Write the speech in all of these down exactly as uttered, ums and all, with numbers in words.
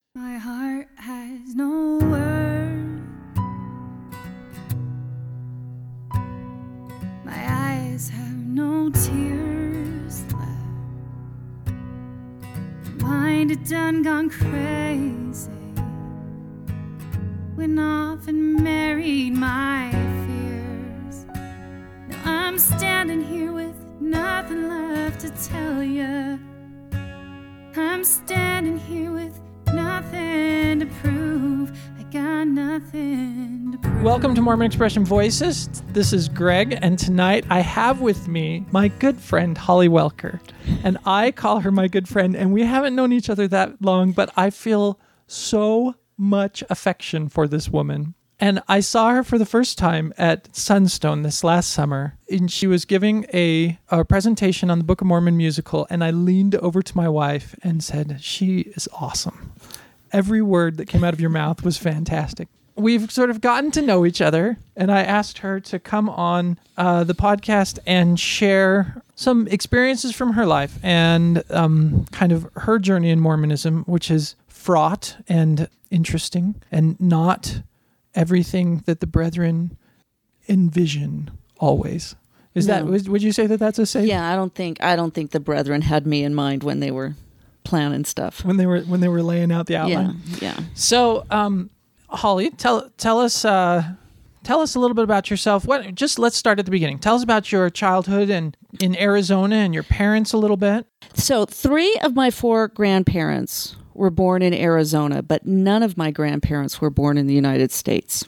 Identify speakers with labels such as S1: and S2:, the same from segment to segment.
S1: My heart has no words. My eyes have no tears left. Mind had done gone crazy. Went off and married my fears. Now I'm standing here with nothing left to tell you. I'm standing here with nothing to prove. I got nothing to prove.
S2: Welcome to Mormon Expression Voices. This is Greg, and tonight I have with me my good friend Holly Welker. And I call her my good friend, and we haven't known each other that long, but I feel so much affection for this woman. And I saw her for the first time at Sunstone this last summer, and she was giving a, a presentation on the Book of Mormon musical, and I leaned over to my wife and said, she is awesome. Every word that came out of your mouth was fantastic. We've sort of gotten to know each other, and I asked her to come on uh, the podcast and share some experiences from her life and um, kind of her journey in Mormonism, which is fraught and interesting and not everything that the brethren envision always. Is
S3: No.
S2: that, would would you say that that's a safe?
S3: Yeah, I don't think I don't think the brethren had me in mind when they were planning stuff.
S2: When they were, when they were laying out the outline.
S3: Yeah, yeah.
S2: So, um, Holly, tell, tell us, uh, tell us a little bit about yourself. What, just let's start at the beginning. Tell us about your childhood and in Arizona and your parents a little bit.
S3: So three of my four grandparents were born in Arizona, but none of my grandparents were born in the United States.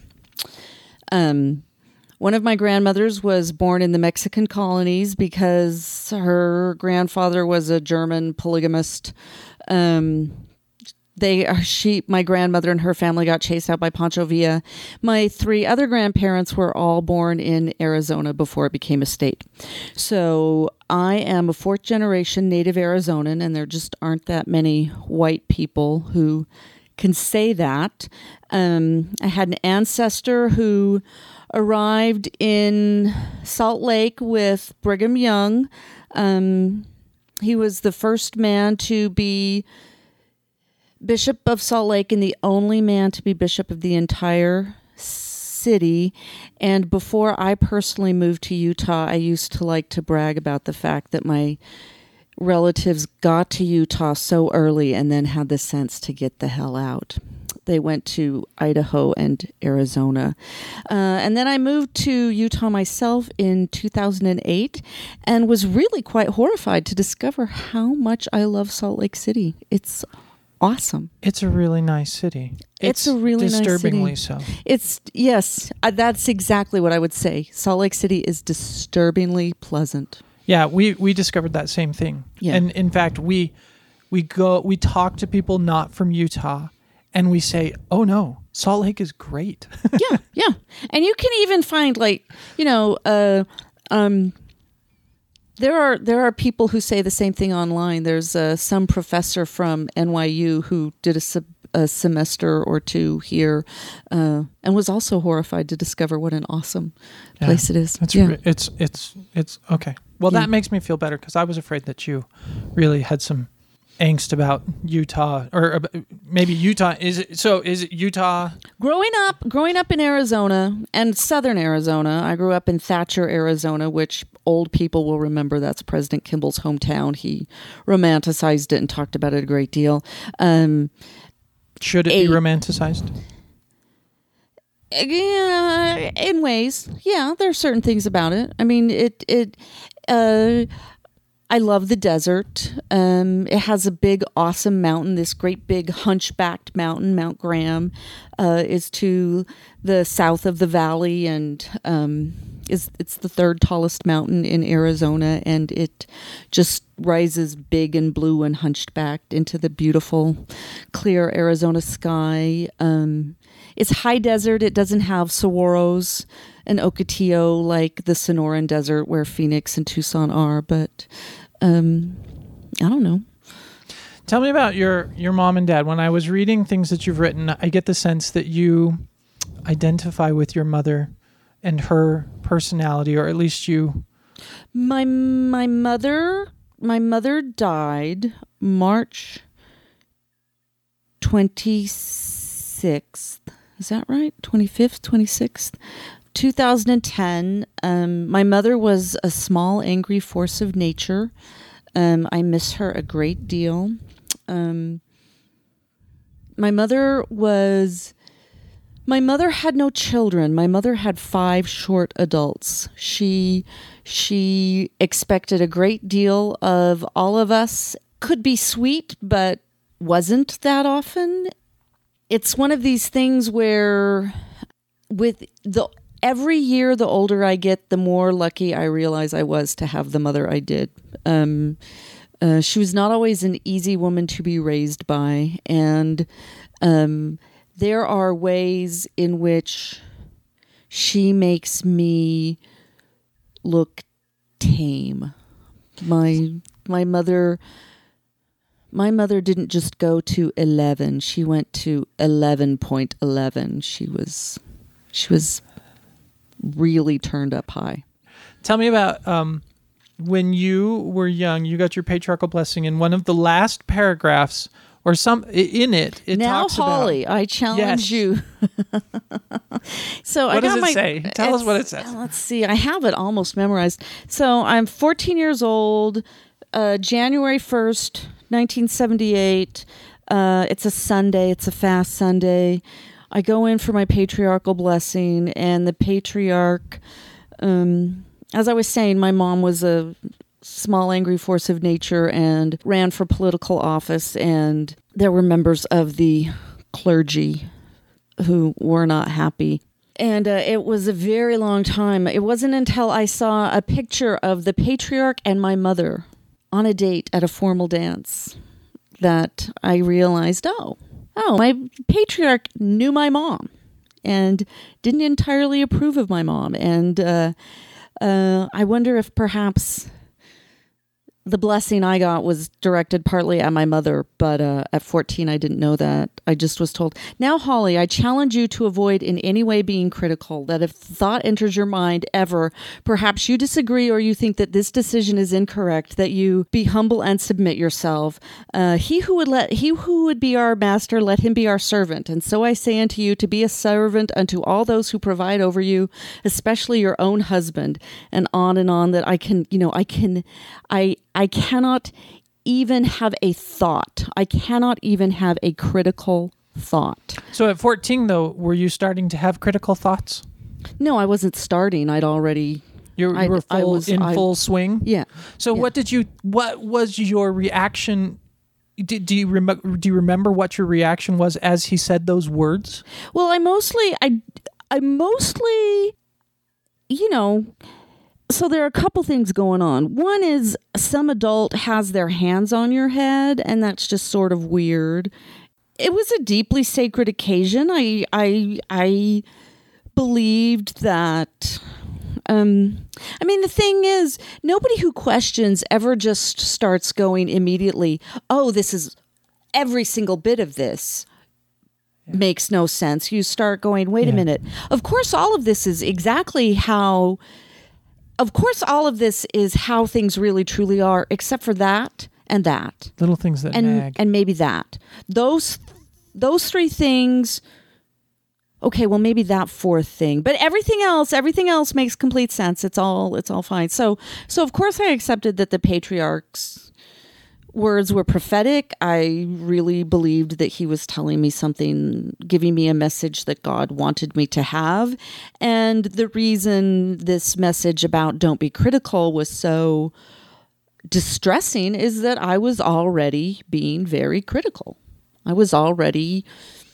S3: Um, one of my grandmothers was born in the Mexican colonies because her grandfather was a German polygamist. Um, they, she, my grandmother and her family got chased out by Pancho Villa. My three other grandparents were all born in Arizona before it became a state. So I am a fourth generation native Arizonan, and there just aren't that many white people who can say that. Um, I had an ancestor who arrived in Salt Lake with Brigham Young. Um, he was the first man to be Bishop of Salt Lake and the only man to be bishop of the entire city. And before I personally moved to Utah, I used to like to brag about the fact that my relatives got to Utah so early and then had the sense to get the hell out. They went to Idaho and Arizona. Uh, and then I moved to Utah myself in two thousand eight and was really quite horrified to discover how much I love Salt Lake City. It's awesome.
S2: It's a really nice city.
S3: It's, it's a really nice city.
S2: Disturbingly so.
S3: It's, yes, uh, that's exactly what I would say. Salt Lake City is disturbingly pleasant.
S2: Yeah, we, we discovered that same thing.
S3: Yeah.
S2: And in fact, we we go we talk to people not from Utah, and we say, "Oh no, Salt Lake is great."
S3: yeah, yeah. And you can even find, like, you know, uh, um, there are there are people who say the same thing online. There's uh, some professor from N Y U who did a, sub, a semester or two here, uh, and was also horrified to discover what an awesome
S2: Yeah,
S3: place it is.
S2: It's
S3: yeah.
S2: re- it's it's it's okay. Well,
S3: Yeah.
S2: that makes me feel better because I was afraid that you really had some angst about Utah, or ab- maybe Utah is it, so is it Utah?
S3: Growing up, growing up in Arizona and southern Arizona, I grew up in Thatcher, Arizona, which old people will remember. That's President Kimball's hometown. He romanticized it and talked about it a great deal. Um,
S2: Should it
S3: a,
S2: be romanticized?
S3: Yeah, in ways. Yeah, there are certain things about it. I mean, it it. Uh, I love the desert. Um, it has a big, awesome mountain. This great big hunchbacked mountain, Mount Graham, uh, is to the south of the valley, and um, is it's the third tallest mountain in Arizona, and it just rises big and blue and hunchbacked into the beautiful, clear Arizona sky. Um, it's high desert. It doesn't have saguaros and ocotillo like the Sonoran Desert where Phoenix and Tucson are, but um, I don't know.
S2: Tell me about your, your mom and dad. When I was reading things that you've written, I get the sense that you identify with your mother and her personality, or at least you.
S3: My my mother my mother died March twenty-sixth. Is that right? twenty-fifth, twenty-sixth, two thousand ten. Um, my mother was a small, angry force of nature. Um, I miss her a great deal. Um, my mother was... My mother had no children. My mother had five short adults. She she expected a great deal of all of us. Could be sweet, but wasn't that often. It's one of these things where with the every year the older I get, the more lucky I realize I was to have the mother I did. Um, uh, she was not always an easy woman to be raised by, and um there are ways in which she makes me look tame. My my mother my mother didn't just go to eleven. She went to eleven point eleven. She was she was really turned up high.
S2: Tell me about um, when you were young, you got your patriarchal blessing, and one of the last paragraphs or some in it, it
S3: now,
S2: talks
S3: Holly,
S2: about...
S3: I challenge
S2: yes.
S3: you. so
S2: what
S3: I got
S2: does it
S3: my,
S2: say? Tell us what it says.
S3: Let's see. I have it almost memorized. So I'm fourteen years old, uh, January first, nineteen seventy-eight. Uh, it's a Sunday. It's a fast Sunday. I go in for my patriarchal blessing, and the patriarch, um, as I was saying, my mom was a small, angry force of nature and ran for political office, and there were members of the clergy who were not happy. And uh, it was a very long time. It wasn't until I saw a picture of the patriarch and my mother on a date at a formal dance that I realized, oh, oh, my patriarch knew my mom and didn't entirely approve of my mom. And uh, uh, I wonder if perhaps the blessing I got was directed partly at my mother, but uh, at fourteen, I didn't know that. I just was told, now, Holly, I challenge you to avoid in any way being critical, that if thought enters your mind ever, perhaps you disagree or you think that this decision is incorrect, that you be humble and submit yourself. Uh, he who would let he who would be our master, let him be our servant. And so I say unto you, to be a servant unto all those who provide over you, especially your own husband, and on and on, that I can, you know, I can, I, I cannot even have a thought. I cannot even have a critical thought.
S2: So at fourteen, though, were you starting to have critical thoughts?
S3: No, I wasn't starting. I'd already...
S2: You were,
S3: I,
S2: you were full,
S3: I was,
S2: in
S3: I,
S2: full swing?
S3: Yeah.
S2: So
S3: yeah.
S2: what did you... What was your reaction... Do, do you rem- do you remember what your reaction was as he said those words?
S3: Well, I mostly... I, I mostly... You know... So there are a couple things going on. One is some adult has their hands on your head, and that's just sort of weird. It was a deeply sacred occasion. I I I believed that. Um, I mean, the thing is, nobody who questions ever just starts going immediately, "Oh, this is every single bit of this." Yeah. Makes no sense. You start going, "Wait yeah. a minute. Of course, all of this is exactly how." Of course, all of this is how things really truly are, except for that and that.
S2: Little things that
S3: and,
S2: nag.
S3: And maybe that. Those those three things, okay, well, maybe that fourth thing. But everything else, everything else makes complete sense. It's all it's all fine. So, so of course, I accepted that the patriarch's words were prophetic. I really believed that he was telling me something, giving me a message that God wanted me to have. And the reason this message about don't be critical was so distressing is that I was already being very critical. I was already,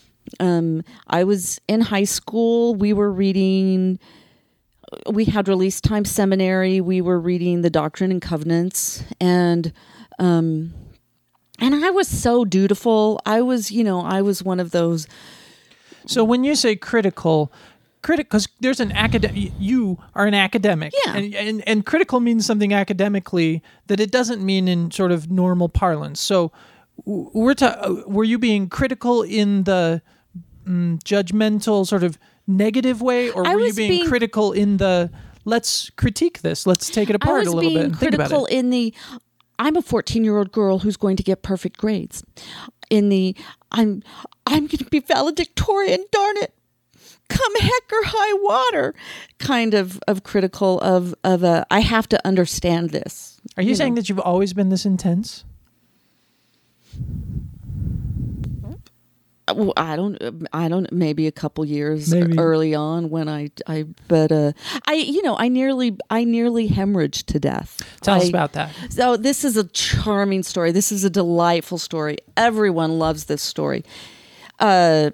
S3: um, I was in high school. We were reading, we had release time seminary. We were reading the Doctrine and Covenants, and Um, and I was so dutiful. I was, you know, I was one of those.
S2: So when you say critical, critic, because there's an academic, you are an academic.
S3: Yeah.
S2: And, and, and critical means something academically that it doesn't mean in sort of normal parlance. So we're ta- were you being critical in the um, judgmental sort of negative way, or
S3: I
S2: were you
S3: was
S2: being,
S3: being
S2: critical in the, let's critique this, let's take it apart a little bit and think about it?
S3: I was being critical in the, I'm a fourteen-year-old girl who's going to get perfect grades. in the I'm I'm going to be valedictorian, darn it, come heck or high water kind of of critical of of a I have to understand this.
S2: Are you, you saying
S3: know?
S2: that you've always been this intense?
S3: Well, I don't, I don't, maybe a couple years
S2: maybe.
S3: early on when I, I, but, uh, I, you know, I nearly, I nearly hemorrhaged to death.
S2: Tell
S3: I,
S2: us about that.
S3: So this is a charming story. This is a delightful story. Everyone loves this story. Uh,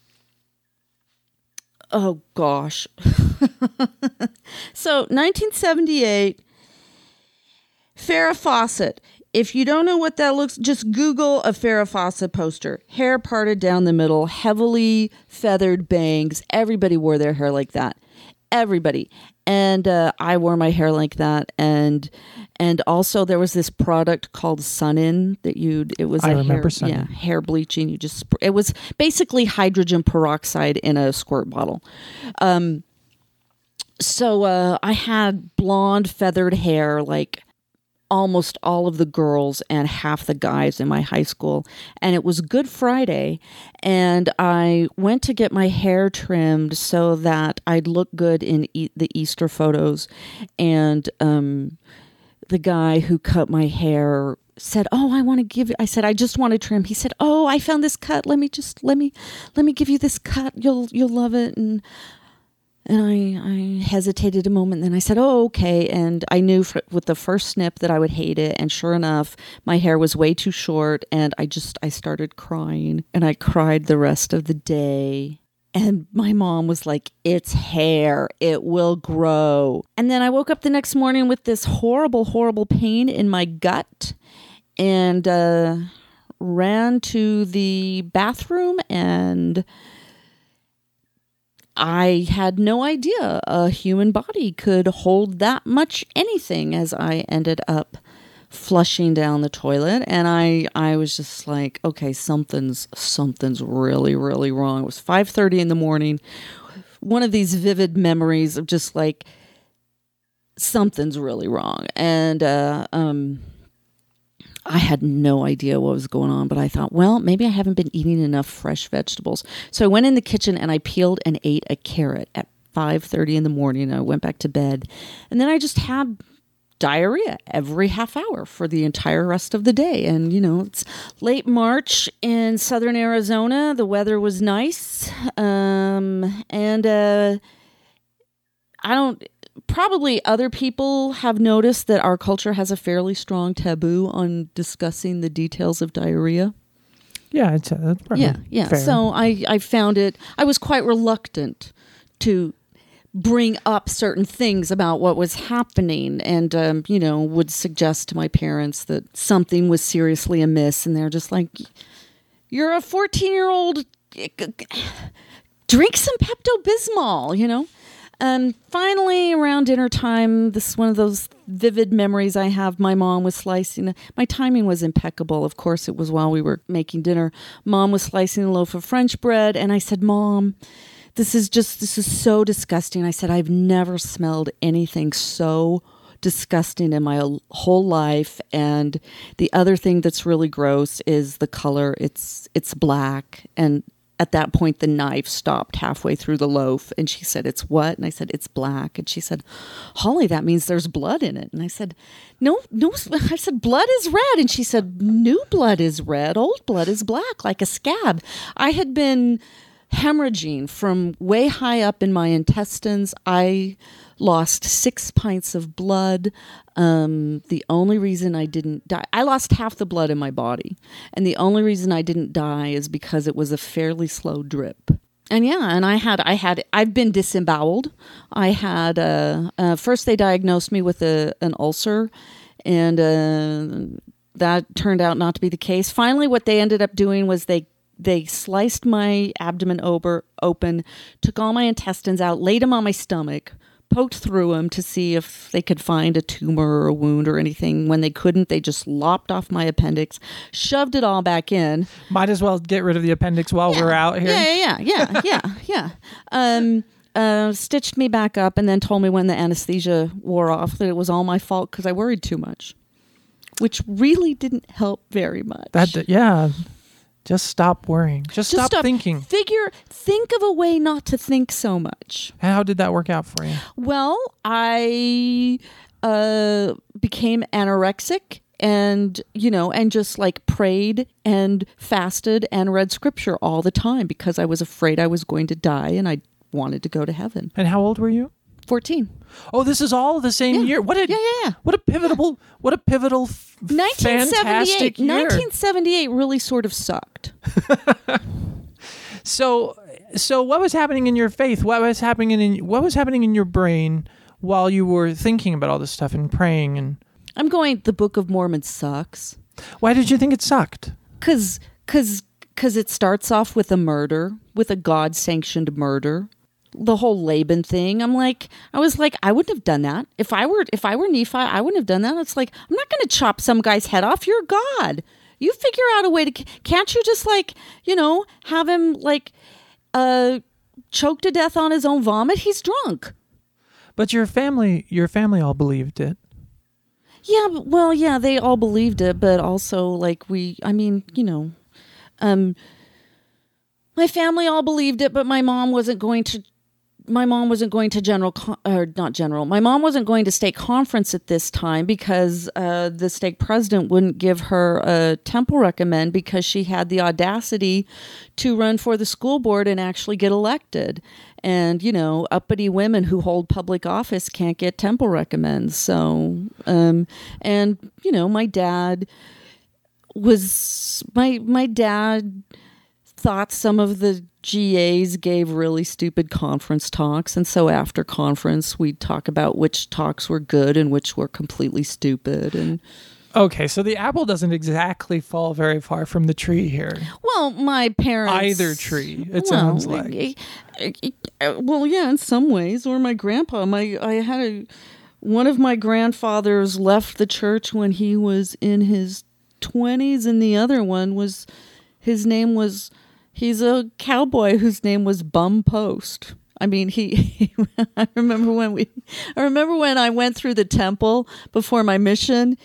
S3: oh gosh. So nineteen seventy-eight, Farrah Fawcett. If you don't know what that looks, just Google a Farrah Fawcett poster. Hair parted down the middle, heavily feathered bangs. Everybody wore their hair like that. Everybody. And uh, I wore my hair like that. And and also there was this product called Sun-In that you it was
S2: I
S3: a
S2: remember
S3: hair,
S2: Sun-In.
S3: yeah, hair bleaching. You just it was basically hydrogen peroxide in a squirt bottle. Um, so uh, I had blonde feathered hair like almost all of the girls and half the guys in my high school. And it was Good Friday, and I went to get my hair trimmed so that I'd look good in e- the Easter photos. And um, the guy who cut my hair said, "Oh, I want to give you," I said, "I just want to trim." He said, "Oh, I found this cut. Let me just, let me, let me give you this cut. You'll, you'll love it." And And I, I hesitated a moment, then I said, "Oh, okay." And I knew for, with the first snip that I would hate it. And sure enough, my hair was way too short. And I just, I started crying. And I cried the rest of the day. And my mom was like, "It's hair. It will grow." And then I woke up the next morning with this horrible, horrible pain in my gut. And uh, ran to the bathroom, and I had no idea a human body could hold that much anything, as I ended up flushing down the toilet. And I, I was just like, okay, something's, something's really, really wrong. It was five thirty in the morning. One of these vivid memories of just like, something's really wrong. And, uh, um, I had no idea what was going on, but I thought, well, maybe I haven't been eating enough fresh vegetables. So I went in the kitchen and I peeled and ate a carrot at five thirty in the morning. And I went back to bed. And then I just had diarrhea every half hour for the entire rest of the day. And, you know, it's late March in southern Arizona. The weather was nice. Um, and uh, I don't... Probably other people have noticed that our culture has a fairly strong taboo on discussing the details of diarrhea.
S2: Yeah, it's, uh, that's probably
S3: yeah, yeah.
S2: fair.
S3: So I, I found it, I was quite reluctant to bring up certain things about what was happening, and, um, you know, would suggest to my parents that something was seriously amiss. And they're just like, "You're a fourteen-year-old, drink some Pepto-Bismol, you know?" And finally, around dinner time, this is one of those vivid memories I have. My mom was slicing. My timing was impeccable. Of course, it was while we were making dinner. Mom was slicing a loaf of French bread. And I said, "Mom, this is just, this is so disgusting." I said, "I've never smelled anything so disgusting in my whole life. And the other thing that's really gross is the color. It's, it's black." And at that point, the knife stopped halfway through the loaf. And she said, "It's what?" And I said, "It's black." And she said, "Holly, that means there's blood in it." And I said, no, no. I said, "Blood is red." And she said, "New blood is red. Old blood is black, like a scab." I had been hemorrhaging from way high up in my intestines. I lost six pints of blood. Um, the only reason I didn't die, I lost half the blood in my body. And the only reason I didn't die is because it was a fairly slow drip. And yeah, and I had, I had, I've been disemboweled. I had, uh, uh, first they diagnosed me with a, an ulcer, and, uh, that turned out not to be the case. Finally, what they ended up doing was they They sliced my abdomen over, open, took all my intestines out, laid them on my stomach, poked through them to see if they could find a tumor or a wound or anything. When they couldn't, they just lopped off my appendix, shoved it all back in.
S2: Might as well get rid of the appendix while
S3: yeah.
S2: we're out here.
S3: Yeah, yeah, yeah, yeah, yeah. Um, uh, stitched me back up, and then told me when the anesthesia wore off that it was all my fault because I worried too much, which really didn't help very much.
S2: That, yeah. Just stop worrying. Just,
S3: Just
S2: stop,
S3: stop
S2: thinking.
S3: Figure, think of a way not to think so much.
S2: How did that work out for you?
S3: Well, I uh, became anorexic and, you know, and just like prayed and fasted and read scripture all the time because I was afraid I was going to die and I wanted to go to heaven.
S2: And how old were you?
S3: fourteen.
S2: Oh, this is all the same
S3: Yeah.
S2: year. What a
S3: Yeah, yeah, yeah.
S2: What a pivotal what a pivotal f-
S3: nineteen seventy-eight.
S2: fantastic year.
S3: nineteen seventy-eight really sort of sucked.
S2: So so what was happening in your faith? What was happening in what was happening in your brain while you were thinking about all this stuff and praying? And
S3: I'm going, the Book of Mormon sucks.
S2: why did you think it sucked?
S3: Cause, cause, cause it starts off with a murder, with a God-sanctioned murder. The whole Laban thing. I'm like, I was like, I wouldn't have done that. If I were, if I were Nephi, I wouldn't have done that. It's like, I'm not going to chop some guy's head off. You're God. You figure out a way to, can't you just like, you know, have him like, uh, choke to death on his own vomit? He's drunk.
S2: But your family your family all believed it.
S3: Yeah. but- Well, yeah, they all believed it, but also like we, I mean, you know, um, my family all believed it, but my mom wasn't going to my mom wasn't going to general, con- or not general, my mom wasn't going to stake conference at this time because uh, the stake president wouldn't give her a temple recommend because she had the audacity to run for the school board and actually get elected. And, you know, uppity women who hold public office can't get temple recommends. So, um, and, you know, my dad was, my, my dad thought some of the G As gave really stupid conference talks. And so after conference, we'd talk about which talks were good and which were completely stupid. And
S2: Okay, so the apple doesn't exactly fall very far from the tree here.
S3: well, my parents...
S2: Either tree, it
S3: well,
S2: sounds like.
S3: eh, eh, eh, Well, yeah, in some ways. Or my grandpa. My I had a... One of my grandfathers left the church when he was in his twenties, and the other one was... His name was... He's a cowboy whose name was Bum Post. I mean, he, he. I remember when we. I remember when I went through the temple before my mission.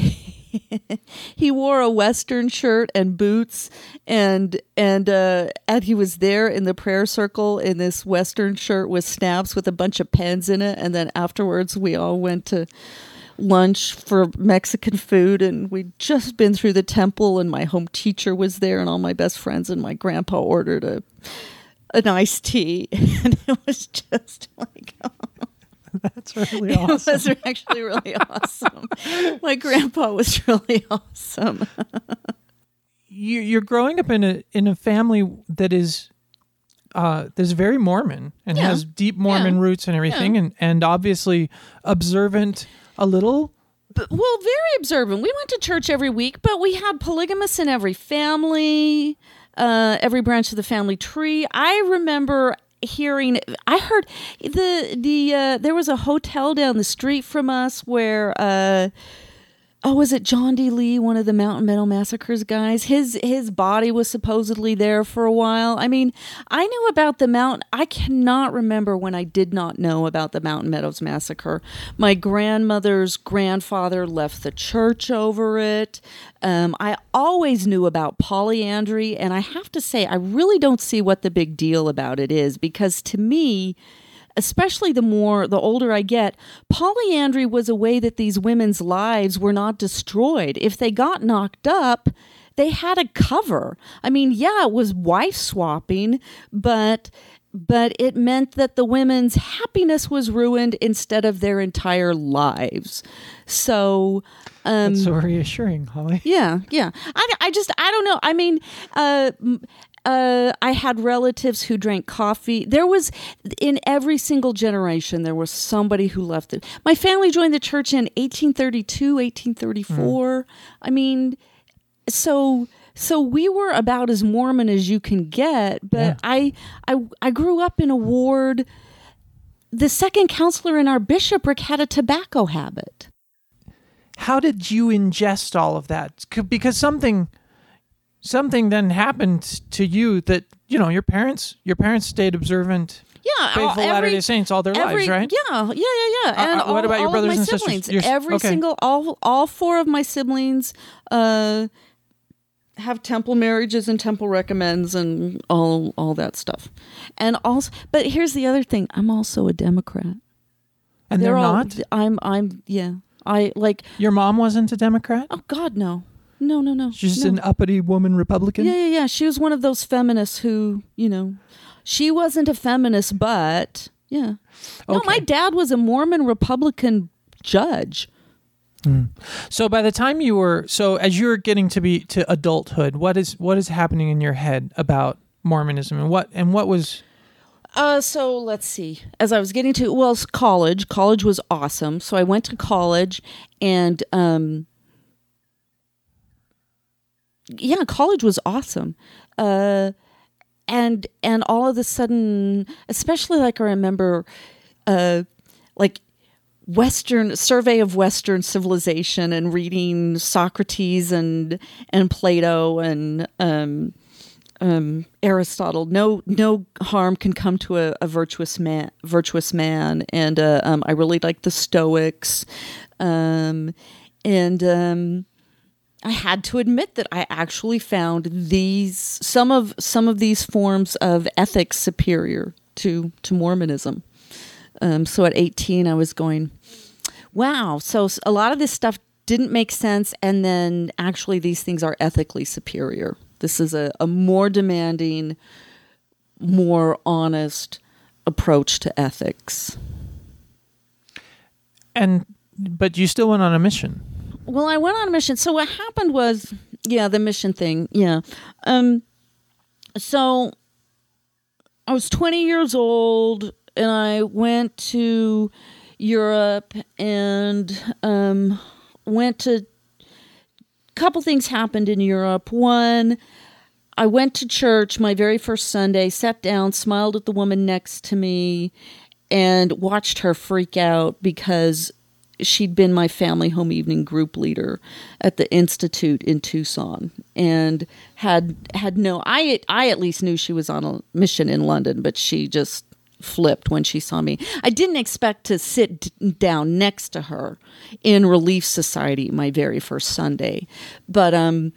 S3: He wore a Western shirt and boots, and and uh, and he was there in the prayer circle in this Western shirt with snaps with a bunch of pens in it. And then afterwards, we all went to lunch for Mexican food, and we'd just been through the temple, and my home teacher was there, and all my best friends, and my grandpa ordered a an iced tea, and it was just like, oh,
S2: That's really awesome.
S3: it was actually really awesome. My grandpa was really awesome.
S2: You, you're growing up in a in a family that is uh, that's very Mormon and
S3: Yeah.
S2: has deep Mormon
S3: Yeah.
S2: roots and everything,
S3: Yeah.
S2: and and obviously observant a little.
S3: But, well, very observant. We went to church every week, but we had polygamists in every family, uh, every branch of the family tree. I remember hearing, I heard the the uh, there was a hotel down the street from us where. Uh, Oh, was it John D. Lee, one of the Mountain Meadow Massacres guys? His his body was supposedly there for a while. I mean, I knew about the Mountain. I cannot remember when I did not know about the Mountain Meadows Massacre. My grandmother's grandfather left the church over it. Um, I always knew about polyandry, and I have to say, I really don't see what the big deal about it is, because to me, especially the more, the older I get, polyandry was a way that these women's lives were not destroyed. If they got knocked up, they had a cover. I mean, yeah, it was wife swapping, but but it meant that the women's happiness was ruined instead of their entire lives. So, um,
S2: That's so reassuring, Holly.
S3: yeah, yeah. I, I just, I don't know. I mean, uh, m- uh, I had relatives who drank coffee. There was, in every single generation, there was somebody who left it. My family joined the church in eighteen thirty-two, eighteen thirty-four. Mm. I mean, so... So we were about as Mormon as you can get, but yeah. I, I I grew up in a ward. The second counselor in our bishopric had a tobacco habit.
S2: How did you ingest all of that? Because something something then happened to you that, you know, your parents your parents stayed observant.
S3: Yeah,
S2: faithful
S3: every,
S2: Latter-day Saints all their
S3: every,
S2: lives, right?
S3: Yeah, yeah, yeah, yeah. And
S2: uh, uh, what
S3: all,
S2: about your
S3: all
S2: brothers
S3: of my
S2: and
S3: siblings?
S2: sisters? You're,
S3: Every
S2: okay.
S3: single, all all four of my siblings. Uh, have temple marriages and temple recommends and all all that stuff. And also, but here's the other thing: I'm also a Democrat.
S2: And they're, they're
S3: all,
S2: not?
S3: I'm. I'm. Yeah. I like.
S2: Your mom wasn't a Democrat?
S3: Oh God, no. No, no, no.
S2: She's
S3: no.
S2: an uppity woman Republican?
S3: Yeah, yeah, yeah. She was one of those feminists who, you know, she wasn't a feminist, but yeah. No,
S2: Okay.
S3: my dad was a Mormon Republican judge.
S2: Mm. So by the time you were, so as you were getting to be to adulthood, what is what is happening in your head about Mormonism, and what and what was?
S3: Uh, so let's see. As I was getting to, well, it's college. College was awesome. So I went to college, and um, yeah, college was awesome. Uh, and and all of a sudden, especially like I remember, uh, like. Western survey of Western civilization and reading Socrates and and Plato and um, um, Aristotle. No no harm can come to a, a virtuous man. Virtuous man, and uh, um, I really like the Stoics, um, and um, I had to admit that I actually found these some of some of these forms of ethics superior to to Mormonism. Um, so at eighteen, I was going, wow. So a lot of this stuff didn't make sense. And then actually these things are ethically superior. This is a, a more demanding, more honest approach to ethics.
S2: And, but you still went on a mission.
S3: Well, I went on a mission. So what happened was, yeah, the mission thing. Yeah. Um, so I was twenty years old. And I went to Europe and um, went to, a couple things happened in Europe. One, I went to church my very first Sunday, sat down, smiled at the woman next to me, and watched her freak out because she'd been my family home evening group leader at the Institute in Tucson, and had had no, I, I at least knew she was on a mission in London, but she just flipped when she saw me. I didn't expect to sit d- down next to her in Relief Society my very first Sunday. But um,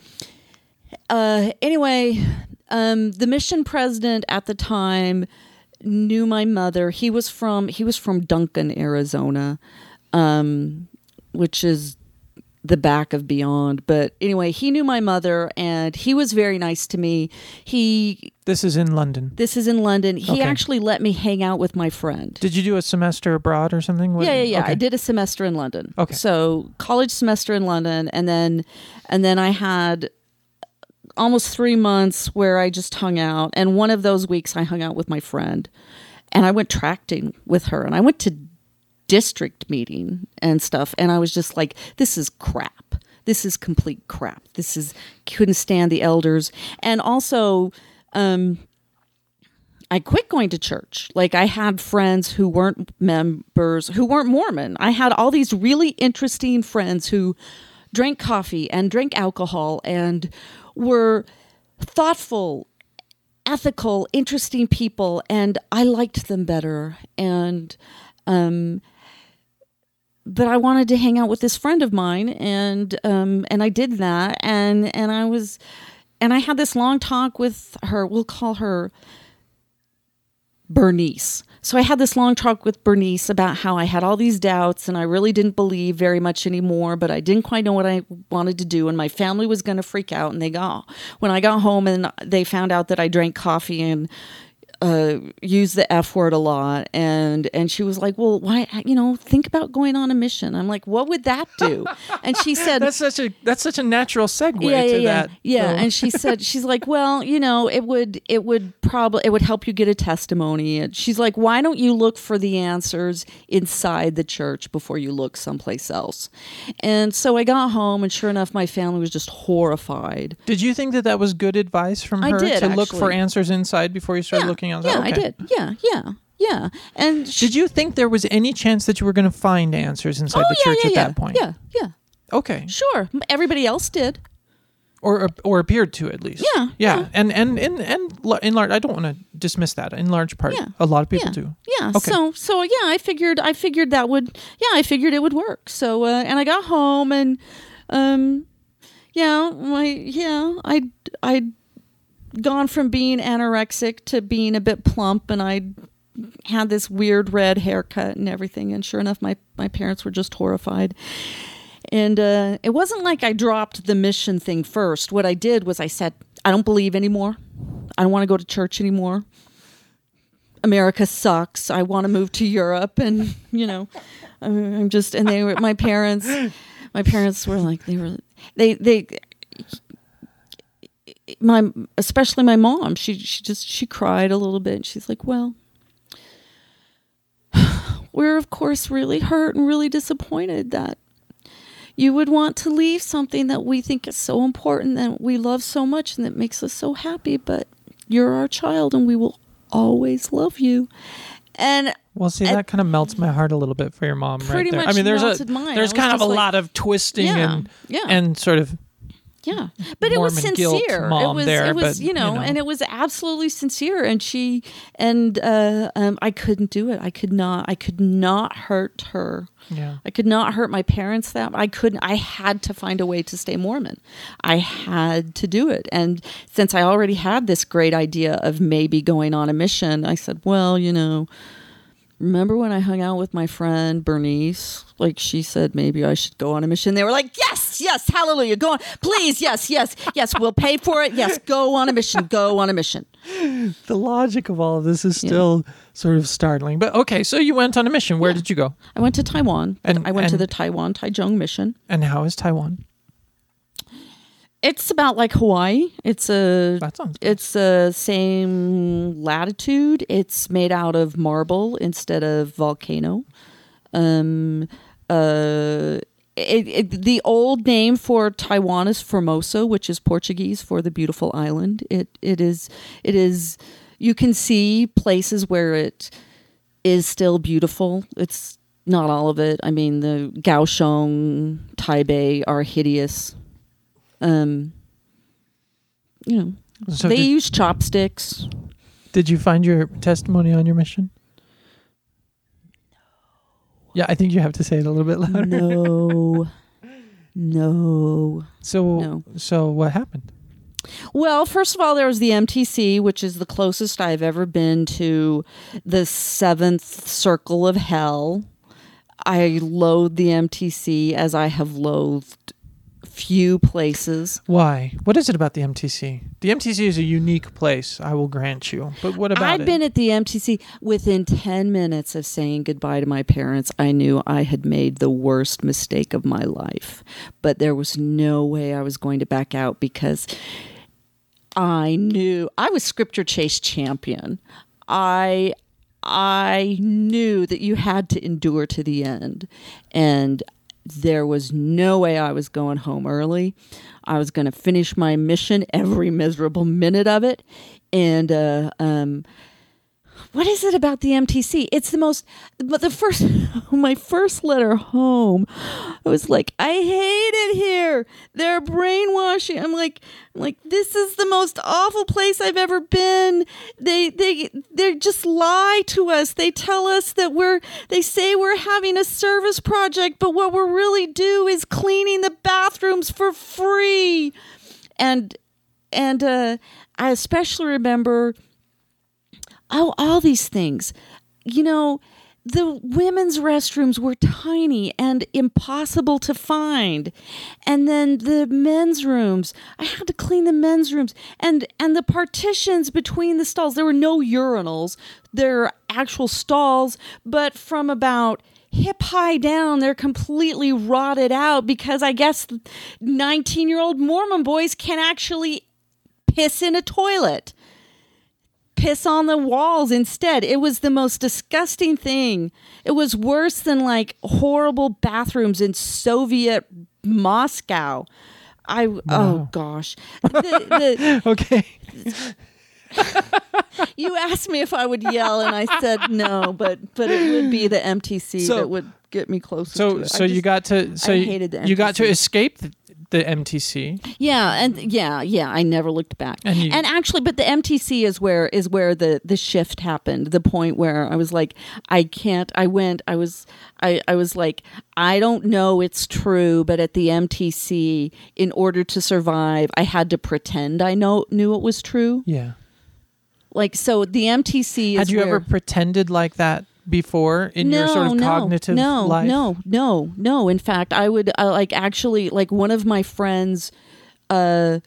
S3: uh, anyway, um, the mission president at the time knew my mother. He was from he was from Duncan, Arizona, um, which is the back of beyond. But anyway, he knew my mother, and he was very nice to me. He
S2: This is in London.
S3: This is in London. He
S2: Okay.
S3: actually let me hang out with my friend.
S2: Did you do a semester abroad or something? What-
S3: Yeah, yeah, yeah.
S2: okay.
S3: I did a semester in London.
S2: Okay.
S3: So college semester in London, and then and then I had almost three months where I just hung out. And one of those weeks I hung out with my friend, and I went tracting with her, and I went to district meeting and stuff, and I was just like, this is crap. This is complete crap. This is, couldn't stand the elders. And also, um, I quit going to church. Like, I had friends who weren't members, who weren't Mormon. I had all these really interesting friends who drank coffee and drank alcohol and were thoughtful, ethical, interesting people, and I liked them better. And um but I wanted to hang out with this friend of mine, and um and I did that, and and I was and I had this long talk with her. We'll call her Bernice. So I had this long talk with Bernice about how I had all these doubts and I really didn't believe very much anymore, but I didn't quite know what I wanted to do, and my family was going to freak out. And they got, when I got home and they found out that I drank coffee and uh, used the F word a lot, and and she was like, well, why, you know, think about going on a mission. I'm like, what would that do? And she said,
S2: that's such a that's such a natural segue
S3: yeah, yeah,
S2: to
S3: yeah.
S2: that.
S3: Yeah,
S2: So-
S3: and she said, she's like, well, you know, it would it would probably it would help you get a testimony. And she's like, why don't you look for the answers inside the church before you look someplace else? And so I got home, and sure enough, my family was just horrified.
S2: Did you think that that was good advice from
S3: I
S2: her
S3: did,
S2: to look for
S3: actually.
S2: answers inside before you started
S3: Yeah,
S2: looking outside?
S3: yeah,
S2: Okay.
S3: I did. Yeah, yeah, yeah. And she,
S2: Did you think there was any chance that you were going to find answers inside
S3: oh,
S2: the
S3: yeah,
S2: church
S3: yeah,
S2: at
S3: yeah,
S2: that point?
S3: Yeah, yeah,
S2: Okay.
S3: sure. Everybody else did.
S2: Or or appeared to, at least.
S3: Yeah,
S2: Yeah.
S3: yeah.
S2: And and and and lar- in large, I don't want to dismiss that. In large part,
S3: Yeah.
S2: a lot of people
S3: yeah.
S2: do.
S3: Yeah.
S2: Okay.
S3: So so yeah, I figured I figured that would yeah, I figured it would work. So uh, and I got home, and um yeah, my yeah, I I'd gone from being anorexic to being a bit plump, and I had this weird red haircut and everything. And sure enough, my my parents were just horrified. And uh, it wasn't like I dropped the mission thing first. What I did was I said, I don't believe anymore. I don't want to go to church anymore. America sucks. I want to move to Europe. And, you know, I'm just, and they were, my parents, my parents were like, they were, they, they, my, especially my mom, she, she just, she cried a little bit. And she's like, well, we're of course really hurt and really disappointed that you would want to leave something that we think is so important, that we love so much, and that makes us so happy, but you're our child and we will always love you. And
S2: well, see, that kind of melts my heart a little bit for your mom right
S3: pretty
S2: there.
S3: much
S2: I mean, there's a
S3: melted mine.
S2: there's
S3: I
S2: kind
S3: was
S2: of a
S3: just
S2: lot
S3: like-
S2: of twisting
S3: Yeah,
S2: and
S3: yeah.
S2: and sort of
S3: Yeah, but it was
S2: Mormon guilt
S3: sincere. It
S2: mom
S3: was,
S2: there,
S3: it was,
S2: but,
S3: you know,
S2: you know.
S3: and it was absolutely sincere. And she, and uh, um, I couldn't do it. I could not. I could not hurt her.
S2: yeah.
S3: I could not hurt my parents. That I couldn't. I had to find a way to stay Mormon. I had to do it. And since I already had this great idea of maybe going on a mission, I said, well, you know. Remember when I hung out with my friend Bernice? Like, she said maybe I should go on a mission. They were like, yes, yes, hallelujah, go on. Please, yes, yes, yes, we'll pay for it. Yes, go on a mission, go on a mission.
S2: The logic of all of this is still sort of startling. But okay, so you went on a mission. Where
S3: Yeah.
S2: did you go?
S3: I went to Taiwan.
S2: And-
S3: I went to
S2: and-
S3: the Taiwan Taichung mission.
S2: And how is Taiwan?
S3: It's about like Hawaii. It's a
S2: That sounds
S3: it's the same latitude. It's made out of marble instead of volcano. Um, uh, it, it, the old name for Taiwan is Formosa, which is Portuguese for the beautiful island. It it is it is. You can see places where it is still beautiful. It's not all of it. I mean, the Kaohsiung, Taipei are hideous. Um, you know,
S2: So
S3: they
S2: did,
S3: use chopsticks.
S2: did you find your testimony on your mission? Yeah, I think you have to say it a little bit louder.
S3: No, no.
S2: So,
S3: No.
S2: so what happened?
S3: Well, first of all, there was the M T C, which is the closest I've ever been to the seventh circle of hell. I loathe the M T C as I have loathed few places.
S2: Why? What is it about the M T C? The M T C is a unique place, I will grant you. But what about
S3: I'd
S2: it?
S3: been at the M T C within ten minutes of saying goodbye to my parents. I knew I had made the worst mistake of my life, but there was no way I was going to back out because I knew I was Scripture Chase champion. I I knew that you had to endure to the end, and there was no way I was going home early. I was going to finish my mission, every miserable minute of it. And uh, um, what is it about the M T C? It's the most, but the first, my first letter home, I was like, I hate it here. They're brainwashing. I'm like, I'm like, this is the most awful place I've ever been. They, they, they just lie to us. They tell us that we're, they say we're having a service project, but what we're really do is cleaning the bathrooms for free. And, and, uh, I especially remember Oh, all these things. You know, the women's restrooms were tiny and impossible to find. And then the men's rooms, I had to clean the men's rooms. And and the partitions between the stalls, there were no urinals. There are actual stalls, but from about hip high down, they're completely rotted out because I guess nineteen-year-old Mormon boys can actually piss in a toilet. Piss on the walls instead. It was the most disgusting thing. It was worse than like horrible bathrooms in Soviet Moscow. I
S2: Wow.
S3: oh gosh. The,
S2: Okay.
S3: the, you asked me if I would yell, and I said no, but but it would be the M T C
S2: So-
S3: that would get me closer to
S2: So
S3: it.
S2: so
S3: I
S2: you
S3: just-
S2: got to so
S3: I
S2: you,
S3: hated the
S2: you got to
S3: M T C.
S2: escape th- the M T C.
S3: Yeah, and yeah, yeah, I never looked back.
S2: And, you,
S3: and actually, but the M T C is where is where the the shift happened. The point where I was like, I can't. I went. I was. I, I was like, I don't know it's true, but at the M T C, in order to survive, I had to pretend I know knew it was true.
S2: Yeah.
S3: Like, so the M T C is
S2: Had you
S3: where,
S2: ever pretended like that before in
S3: no,
S2: your sort of
S3: no,
S2: cognitive
S3: no,
S2: life?
S3: No, no, no. In fact, I would uh, like actually like one of my friends uh,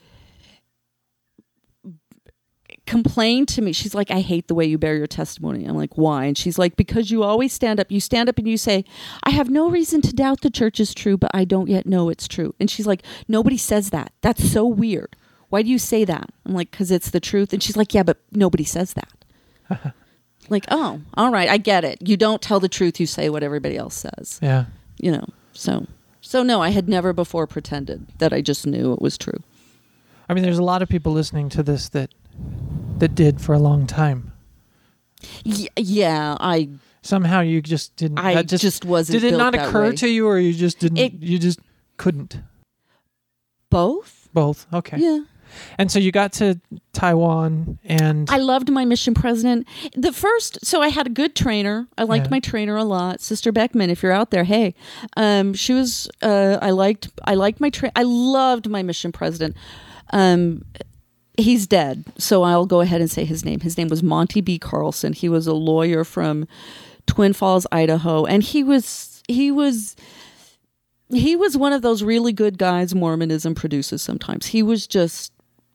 S3: complained to me. She's like, I hate the way you bear your testimony. I'm like, why? And she's like, because you always stand up. You stand up and you say, I have no reason to doubt the church is true, but I don't yet know it's true. And she's like, nobody says that. That's so weird. Why do you say that? I'm like, because it's the truth. And she's like, yeah, but nobody says that. Like, oh, all right, I get it. You don't tell the truth. You say what everybody else says.
S2: Yeah.
S3: You know, so, so no, I had never before pretended that I just knew it was true.
S2: I mean, there's a lot of people listening to this that that did for a long time.
S3: Y- yeah, I...
S2: Somehow you just didn't...
S3: I
S2: that just,
S3: just wasn't
S2: Did it
S3: built
S2: not
S3: that
S2: occur
S3: way.
S2: to you, or you just didn't...
S3: It-
S2: you just couldn't?
S3: Both?
S2: Both. Okay.
S3: Yeah.
S2: And so you got to Taiwan and...
S3: I loved my mission president. The first, so I had a good trainer. I liked
S2: Yeah.
S3: my trainer a lot, Sister Beckman. If you're out there, hey, um, she was. Uh, I liked. I liked my train. I loved my mission president. Um, he's dead, so I'll go ahead and say his name. His name was Monty B. Carlson. He was a lawyer from Twin Falls, Idaho, and he was. He was. He was one of those really good guys Mormonism produces sometimes. He was just.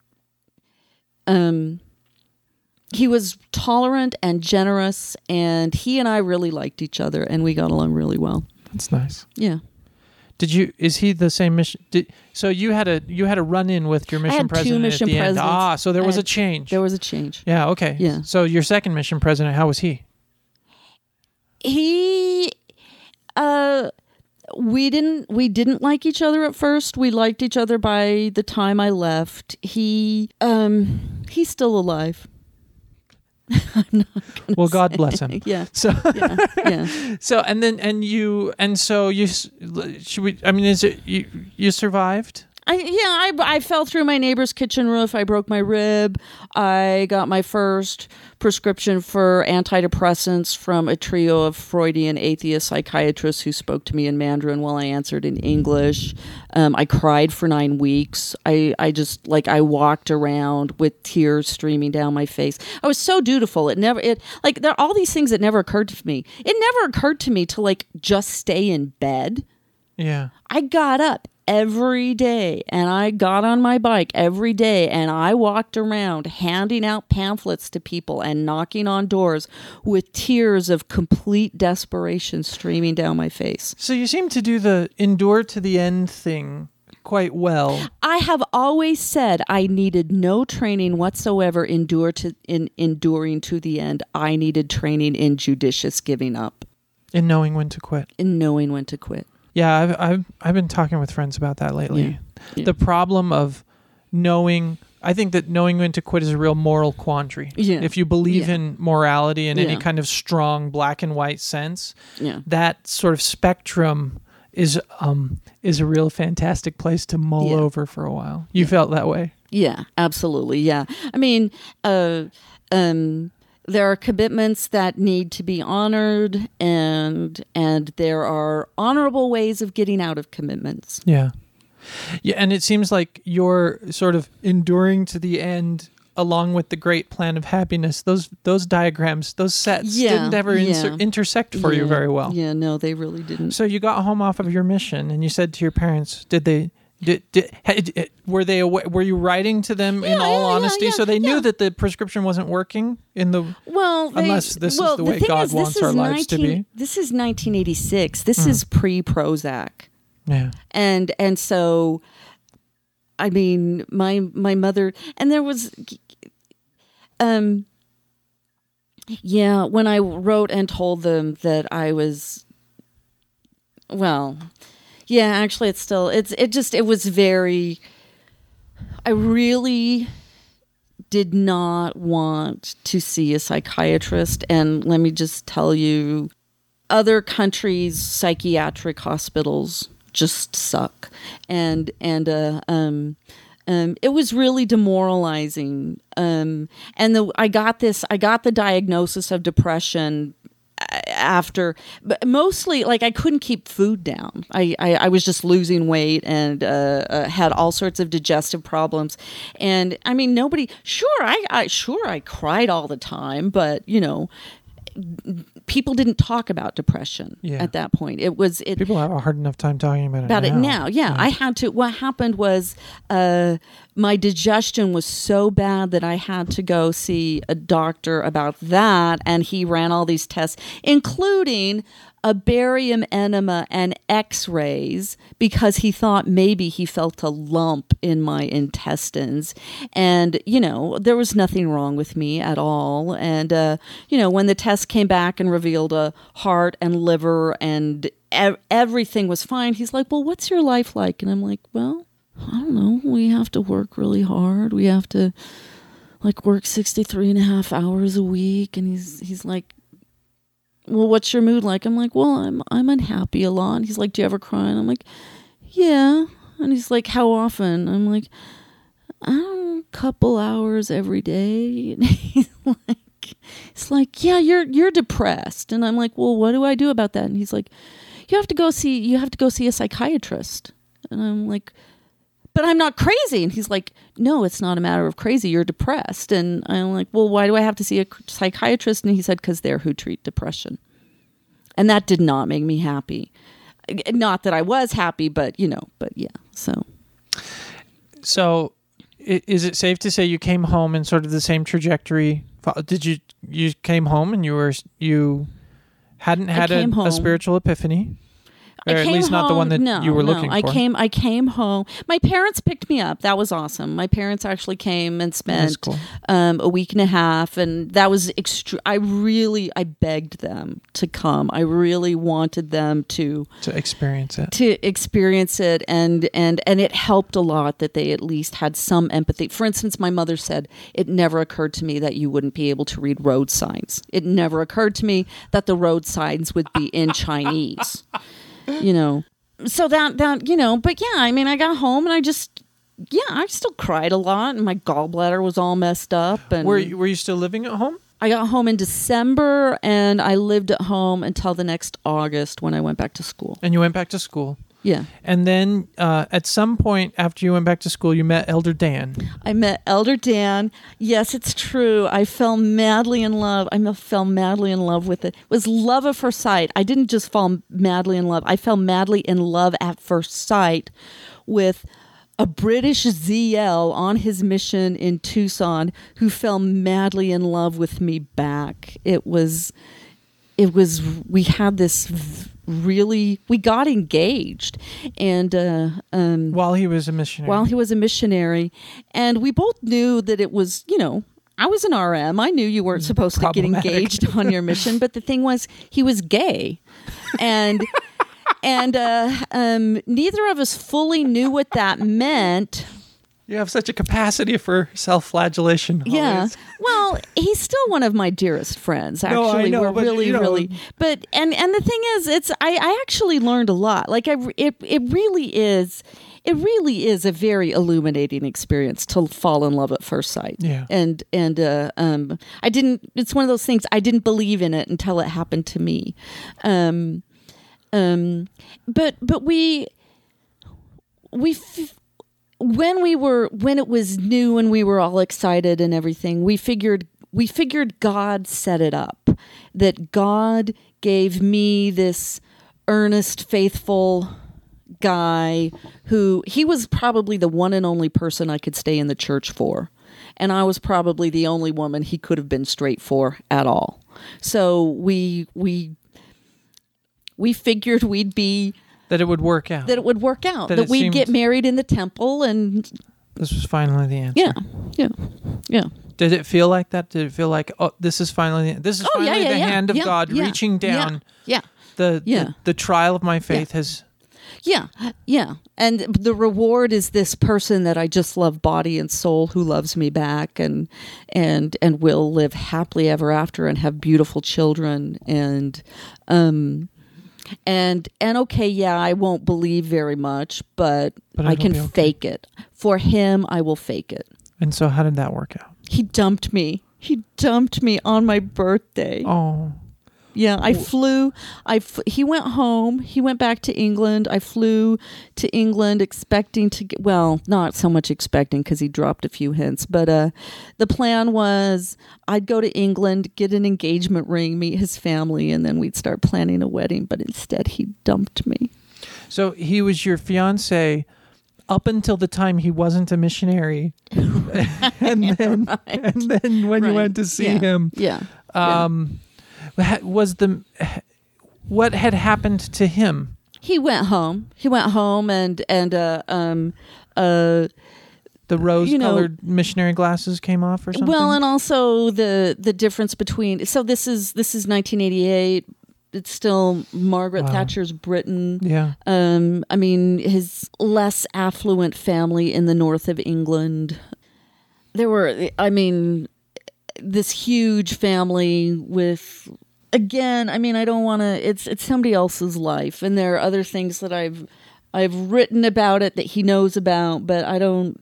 S3: Um, he was tolerant and generous, and he and I really liked each other, and we got along really well.
S2: That's nice.
S3: Yeah.
S2: Did you? Is he the same mission? Did, so you had a you had a run in with your mission
S3: had two
S2: president
S3: mission
S2: at the end.
S3: presidents.
S2: Ah, so there
S3: I
S2: was
S3: had-
S2: a change.
S3: There was a change.
S2: Yeah. Okay.
S3: Yeah.
S2: So your second mission president, how was he?
S3: He, uh, we didn't we didn't like each other at first. We liked each other by the time I left. He, um, he's still alive. I'm not gonna
S2: Well, God
S3: say.
S2: bless him.
S3: Yeah.
S2: So
S3: Yeah. Yeah.
S2: so and then and you and so you s- should we? I mean, is it you? You survived?
S3: I, yeah, I, I fell through my neighbor's kitchen roof. I broke my rib. I got my first prescription for antidepressants from a trio of Freudian atheist psychiatrists who spoke to me in Mandarin while I answered in English. Um, I cried for nine weeks. I, I just, like, I walked around with tears streaming down my face. I was so dutiful. It never, it, like, there are all these things that never occurred to me. It never occurred to me to, like, just stay in bed.
S2: Yeah.
S3: I got up every day and I got on my bike every day and I walked around handing out pamphlets to people and knocking on doors with tears of complete desperation streaming down my face.
S2: So you seem to do the endure to the end thing quite well.
S3: I have always said I needed no training whatsoever endure to in enduring to the end. I needed training in judicious giving up,
S2: In knowing when to quit.
S3: in knowing when to quit.
S2: Yeah, I've I've I've been talking with friends about that lately.
S3: Yeah. Yeah.
S2: The problem of knowing, I think that knowing when to quit is a real moral quandary.
S3: Yeah.
S2: If you believe
S3: Yeah.
S2: in morality in any
S3: Yeah.
S2: kind of strong black and white sense,
S3: Yeah.
S2: that sort of spectrum is um is a real fantastic place to mull
S3: Yeah.
S2: over for a while. You felt that way.
S3: Yeah, absolutely. Yeah. I mean, uh, um, there are commitments that need to be honored, and and there are honorable ways of getting out of commitments.
S2: Yeah. Yeah, and it seems like you're sort of enduring to the end along with the great plan of happiness. Those those diagrams, those sets
S3: Yeah,
S2: didn't ever inser-
S3: yeah.
S2: intersect for you
S3: Yeah,
S2: very well.
S3: Yeah, no, they really didn't.
S2: So you got home off of your mission, and you said to your parents, "Did they? Did, did had, were they? Awa- were you writing to them in
S3: Yeah,
S2: all
S3: yeah, yeah,
S2: honesty?
S3: yeah,
S2: so they knew
S3: yeah.
S2: that the prescription wasn't working in the.
S3: Well, they,
S2: Unless this is
S3: well,
S2: the way
S3: thing
S2: God
S3: is, this
S2: wants our
S3: is
S2: lives to be.
S3: This is nineteen eighty-six. This
S2: Mm.
S3: is pre-Prozac.
S2: Yeah.
S3: and and so I mean my my mother, and there was um yeah when I wrote and told them that I was, well, yeah, actually it's still it's it just it was very, I really did not want to see a psychiatrist, and let me just tell you, other countries' psychiatric hospitals just suck. And, and, uh, um, um, it was really demoralizing. Um, and the, I got this, I got the diagnosis of depression after, but mostly like I couldn't keep food down. I, I, I was just losing weight and uh, uh, had all sorts of digestive problems. And I mean, nobody, sure, I, I sure I cried all the time, but you know, people didn't talk about depression
S2: Yeah.
S3: at that point. It was it
S2: People have a hard enough time talking about it
S3: about
S2: now.
S3: it now. Yeah, I had to. What happened was uh, my digestion was so bad that I had to go see a doctor about that, and he ran all these tests, including a barium enema and x-rays, because he thought maybe he felt a lump in my intestines. And, you know, there was nothing wrong with me at all. And, uh, you know, when the test came back and revealed a heart and liver and ev- everything was fine, he's like, well, what's your life like? And I'm like, well, I don't know. We have to work really hard. We have to, like, work sixty-three and a half hours a week. And he's he's like, well, what's your mood like? I'm like, well, I'm I'm unhappy a lot. And he's like, do you ever cry? And I'm like, yeah. And he's like, how often? I'm like, I don't know, a couple hours every day. And he's like, it's like, yeah, you're you're depressed. And I'm like, well, what do I do about that? And he's like, you have to go see you have to go see a psychiatrist. And I'm like, but I'm not crazy. And he's like, no, it's not a matter of crazy. You're depressed. And I'm like, well, why do I have to see a psychiatrist? And he said, because they're who treat depression. And that did not make me happy. Not that I was happy, but, you know, but yeah, so.
S2: So i- is it safe to say you came home in sort of the same trajectory? Did you, you came home and you were, you hadn't had a,
S3: came
S2: a
S3: home.
S2: spiritual epiphany? Or
S3: I
S2: at
S3: came
S2: least not the one that
S3: home- no,
S2: you were
S3: no,
S2: looking
S3: I
S2: for.
S3: came. I came home. My parents picked me up. That was awesome. My parents actually came and spent
S2: cool.
S3: um, a week and a half, and that was extra. I really, I begged them to come. I really wanted them to
S2: to experience it.
S3: to experience it, and and and it helped a lot that they at least had some empathy. For instance, my mother said, it never occurred to me that you wouldn't be able to read road signs. It never occurred to me that the road signs would be in Chinese. You know, so that that you know, but yeah, I mean, I got home and I just yeah, I still cried a lot, and my gallbladder was all messed up. And
S2: Were you, were you still living at home?
S3: I got home in December, and I lived at home until the next August when I went back to school.
S2: And you went back to school.
S3: Yeah.
S2: And then uh, at some point after you went back to school, you met Elder Dan.
S3: I met Elder Dan. Yes, it's true. I fell madly in love. I fell madly in love with it. It was love at first sight. I didn't just fall madly in love. I fell madly in love at first sight with a British Z L on his mission in Tucson who fell madly in love with me back. It was, it was, we had this really, we got engaged, and uh, um,
S2: While he was a missionary.
S3: while he was a missionary, and we both knew that it was, you know, I was an R M. I knew you weren't supposed to get
S2: Problematic.
S3: engaged on your mission, but the thing was, he was gay, and and uh, um, neither of us fully knew what that meant.
S2: You have such a capacity for self-flagellation. Holly.
S3: Yeah.
S2: It's-
S3: Well, he's still one of my dearest friends. Actually,
S2: No, I know,
S3: we're
S2: but,
S3: really,
S2: you know-
S3: really. But and and the thing is, it's I, I actually learned a lot. Like I, it it really is. It really is a very illuminating experience to fall in love at first sight.
S2: Yeah.
S3: And and uh, um, I didn't. It's one of those things. I didn't believe in it until it happened to me. Um, um, but but we we. F- when we were when it was new and we were all excited and everything, we figured we figured God set it up, that God gave me this earnest, faithful guy who he was probably the one and only person I could stay in the church for, and I was probably the only woman he could have been straight for at all. So we we we figured we'd be
S2: that it would work out.
S3: that it would work out,
S2: That
S3: that,
S2: it
S3: we'd
S2: seemed-
S3: get married in the temple, and
S2: This was finally the answer.
S3: yeah, yeah, yeah.
S2: Did it feel like that? Did it feel like, oh, this is finally this is
S3: Oh, yeah,
S2: finally
S3: yeah,
S2: the
S3: yeah,
S2: hand of
S3: yeah,
S2: God
S3: yeah,
S2: reaching down
S3: Yeah,
S2: the,
S3: yeah.
S2: the the trial of my faith has
S3: yeah, yeah. And the reward is this person that I just love, body and soul, who loves me back, and and and will live happily ever after and have beautiful children. And um, And and okay, yeah, I won't believe very much, but,
S2: But
S3: I
S2: it'll
S3: can
S2: be okay.
S3: fake it. For him, I will fake it.
S2: And so how did that work out?
S3: He dumped me. He dumped me on my birthday.
S2: Oh,
S3: Yeah, I flew. I f- he went home. He went back to England. I flew to England expecting to get, well, not so much expecting because he dropped a few hints, but uh, the plan was I'd go to England, get an engagement ring, meet his family, and then we'd start planning a wedding. But instead, he dumped me.
S2: so he was your fiance up until the time he wasn't a missionary, and then
S3: Right.
S2: and then when you
S3: Right.
S2: went to see
S3: Yeah.
S2: him,
S3: Yeah.
S2: um, ha- was the what had happened to him?
S3: He went home. He went home and and uh, um uh
S2: The rose-colored
S3: You know-
S2: missionary glasses came off, or something.
S3: well, and also the the difference between so this is this is nineteen eighty-eight. It's still Margaret
S2: Wow.
S3: Thatcher's Britain.
S2: yeah,
S3: Um, I mean, his less affluent family in the north of England. There were, I mean, this huge family with, again, I mean, I don't want to. It's it's somebody else's life, and there are other things that I've I've written about it that he knows about, but I don't.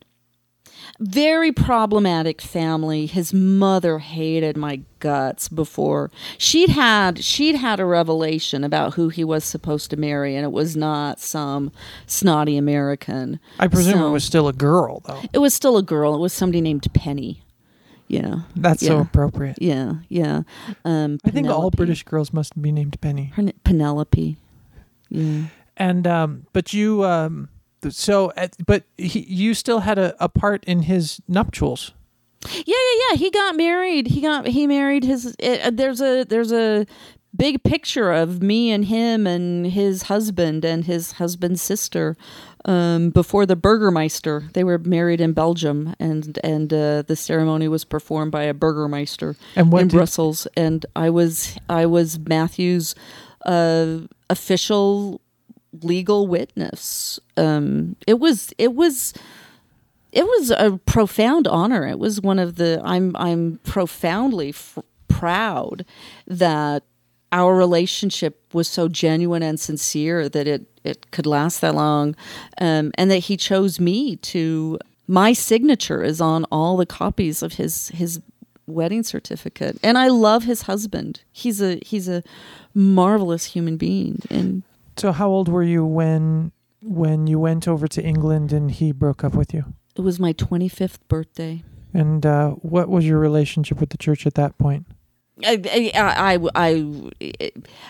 S3: Very problematic family. His mother hated my guts before. She'd had she'd had a revelation about who he was supposed to marry, and it was not some snotty American.
S2: I presume
S3: So-
S2: it was still a girl, though.
S3: It was still a girl. It was somebody named Penny. Yeah.
S2: That's so
S3: Yeah.
S2: appropriate.
S3: Yeah, yeah. Um,
S2: I think all
S3: Penelope.
S2: British girls must be named Penny.
S3: Her na- Penelope. Yeah.
S2: And um, but you um, th- so uh, but he, you still had a, a part in his nuptials.
S3: Yeah, yeah, yeah. He got married. He got he married his. It, there's a there's a big picture of me and him and his husband and his husband's sister um, before the Burgermeister. They were married in Belgium, and and uh, the ceremony was performed by a Burgermeister
S2: And what
S3: in
S2: did-
S3: Brussels. And I was I was Matthew's uh, official legal witness. Um, it was it was. It was a profound honor. It was one of the. I'm I'm profoundly f- proud that our relationship was so genuine and sincere that it it could last that long, um, and that he chose me to. My signature is on all the copies of his his wedding certificate, and I love his husband. He's a he's a marvelous human being, and
S2: So how old were you when when you went over to England and he broke up with you?
S3: it was my twenty-fifth birthday.
S2: And uh, what was your relationship with the church at that point?
S3: I, I, I, I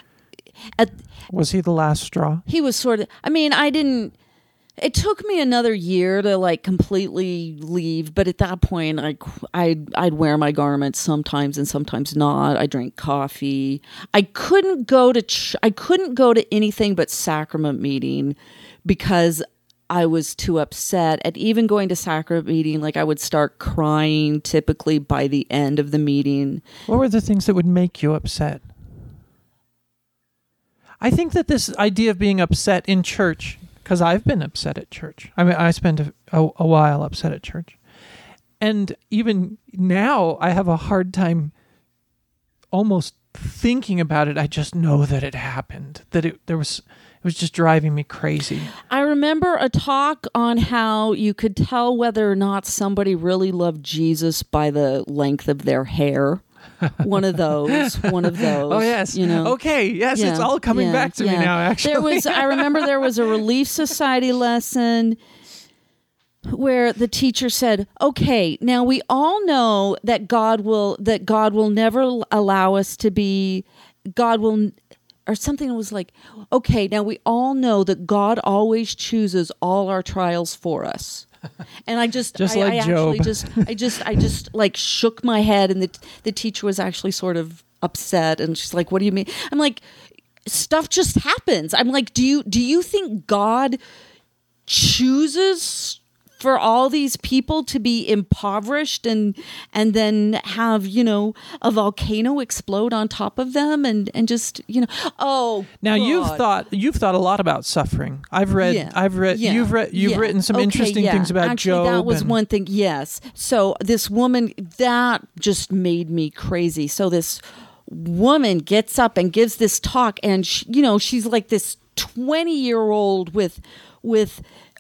S3: at,
S2: Was he the last straw?
S3: he was sort of, I mean, I didn't, it took me another year to like completely leave. But at that point, I, I'd, I'd wear my garments sometimes and sometimes not. I drank coffee. I couldn't go to, ch- I couldn't go to anything but sacrament meeting because I was too upset. And even going to sacrament meeting, like I would start crying typically by the end of the meeting.
S2: What were the things that would make you upset? I think that this idea of being upset in church, because I've been upset at church. I mean, I spent a, a, a while upset at church. And even now, I have a hard time almost thinking about it. I just know that it happened, that it there was... It was just driving me crazy.
S3: I remember a talk on how you could tell whether or not somebody really loved Jesus by the length of their hair. One of those, one of those.
S2: Oh, yes.
S3: You know.
S2: Okay, yes, it's
S3: Yeah,
S2: all coming
S3: yeah,
S2: back to me
S3: yeah.
S2: now, actually.
S3: There was, I remember there was a Relief Society lesson where the teacher said, okay, now we all know that God will, that God will never allow us to be, God will, or something was like, okay, now we all know that God always chooses all our trials for us. And I just,
S2: Just
S3: I,
S2: like
S3: I actually
S2: Job.
S3: just, I just, I just like shook my head, and the the teacher was actually sort of upset, and she's like, "What do you mean?" I'm like, "Stuff just happens." I'm like, "Do you do you think God chooses for all these people to be impoverished and and then have, you know, a volcano explode on top of them and and just, you know, oh
S2: Now you've
S3: God.
S2: thought you've thought a lot about suffering. I've read
S3: Yeah.
S2: I've read
S3: Yeah.
S2: you've read you've
S3: Yeah.
S2: written some
S3: Okay,
S2: interesting
S3: yeah.
S2: things about
S3: Actually,
S2: Job.
S3: that was
S2: and-
S3: one thing. Yes. So this woman, that just made me crazy. So this woman gets up and gives this talk, and she, you know, she's like this twenty year old with with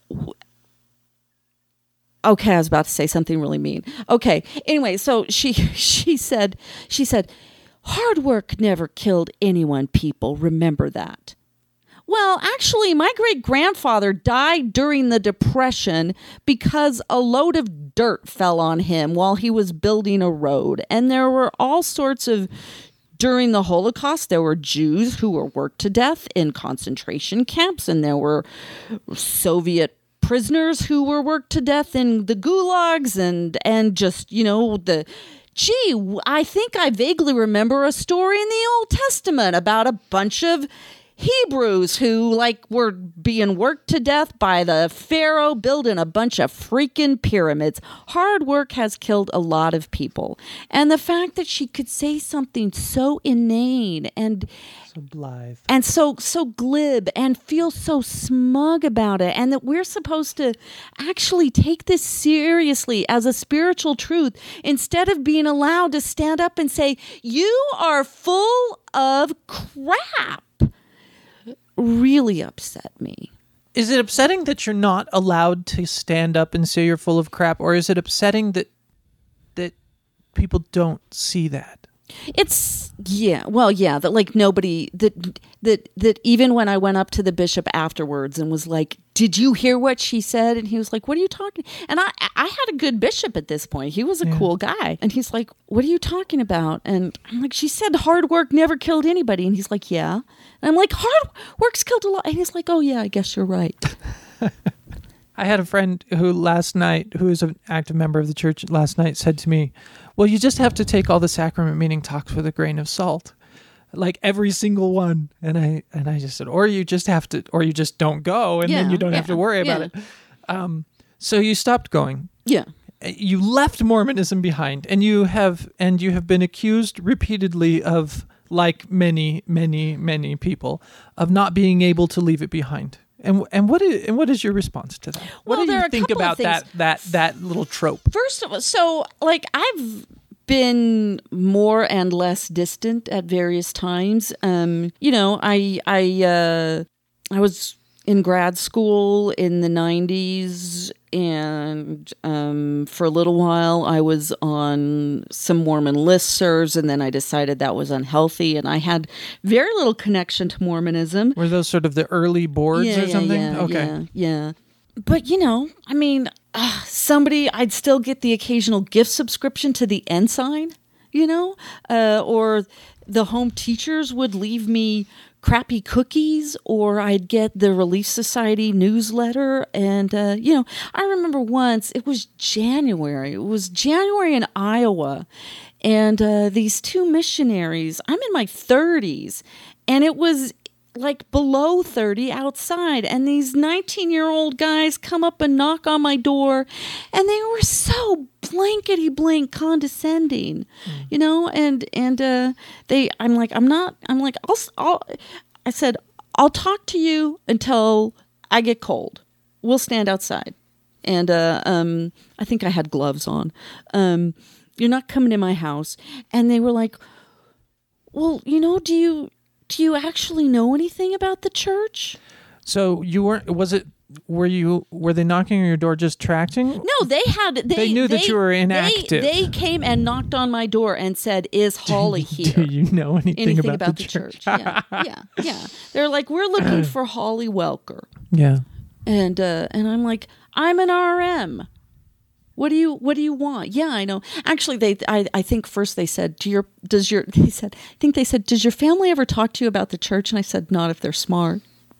S3: okay, I was about to say something really mean. Okay, anyway, so she she said she said hard work never killed anyone, people, remember that. Well, actually, my great-grandfather died during the Depression because a load of dirt fell on him while he was building a road. And there were all sorts of, during the Holocaust, there were Jews who were worked to death in concentration camps, and there were Soviet prisoners who were worked to death in the gulags, and and just, you know, the... Gee, I think I vaguely remember a story in the Old Testament about a bunch of Hebrews who like were being worked to death by the Pharaoh building a bunch of freaking pyramids. Hard work has killed a lot of people. And the fact that she could say something so inane and
S2: so blithe
S3: and so so glib and feel so smug about it, and that we're supposed to actually take this seriously as a spiritual truth instead of being allowed to stand up and say, you are full of crap, really upset me.
S2: Is it upsetting that you're not allowed to stand up and say you're full of crap, or is it upsetting that that people don't see that?
S3: It's yeah, well, yeah, that like nobody that that that even when I went up to the bishop afterwards and was like, "Did you hear what she said?" And he was like, "What are you talking?" And I I had a good bishop at this point. He was a
S2: yeah.
S3: cool guy, and he's like, "What are you talking about?" And I'm like, "She said hard work never killed anybody." And he's like, "Yeah." And I'm like, "Hard work's killed a lot." And he's like, "Oh yeah, I guess you're right."
S2: I had a friend who last night, who is an active member of the church last night, said to me, well, you just have to take all the sacrament meeting talks with a grain of salt, like every single one. And I and I just said, or you just have to, or you just don't go, and
S3: yeah,
S2: then you don't
S3: yeah,
S2: have to worry about
S3: yeah.
S2: it. Um, so you stopped going.
S3: Yeah.
S2: You left Mormonism behind, and you have and you have been accused repeatedly of, like many, many, many people, of not being able to leave it behind. And and what is and what is your response to that? What
S3: Well,
S2: do
S3: there are
S2: you
S3: a
S2: think
S3: couple of
S2: about that
S3: things.
S2: that that little trope?
S3: First of all, so like I've been more and less distant at various times. Um, you know, I I uh, I was in grad school in the nineties, and um, for a little while I was on some Mormon listservs, and then I decided that was unhealthy, and I had very little connection to Mormonism.
S2: Were those sort of the early boards
S3: yeah,
S2: or something?
S3: Yeah,
S2: okay.
S3: Yeah, yeah. But, you know, I mean, uh, somebody, I'd still get the occasional gift subscription to the Ensign, you know, uh, or the home teachers would leave me crappy cookies, or I'd get the Relief Society newsletter. And, uh, you know, I remember once, it was January, it was January in Iowa, and uh, these two missionaries, I'm in my thirties, and it was like below thirty outside, and these nineteen year old guys come up and knock on my door, and they were so blankety blank condescending, mm. you know, and and uh they I'm like I'm not I'm like I'll, I'll I said I'll talk to you until I get cold. We'll stand outside. And uh um I think I had gloves on. Um you're not coming in my house. And they were like, well, you know, do you Do you actually know anything about the church?
S2: So you weren't, was it, were you, were they knocking on your door just tracting?
S3: No, they had, they,
S2: They knew that
S3: they-
S2: you were inactive.
S3: They, they came and knocked on my door and said, is Holly here?
S2: Do you know anything,
S3: anything
S2: about,
S3: about,
S2: the,
S3: the
S2: church?
S3: church? Yeah, yeah, yeah. They're like, we're looking for Holly Welker.
S2: Yeah.
S3: And, uh, and I'm like, I'm an R M. What do you What do you want? Yeah, I know. Actually, they. I, I think first they said, "Do your Does your?" They said, I think they said, "Does your family ever talk to you about the church?" And I said, "Not if they're smart."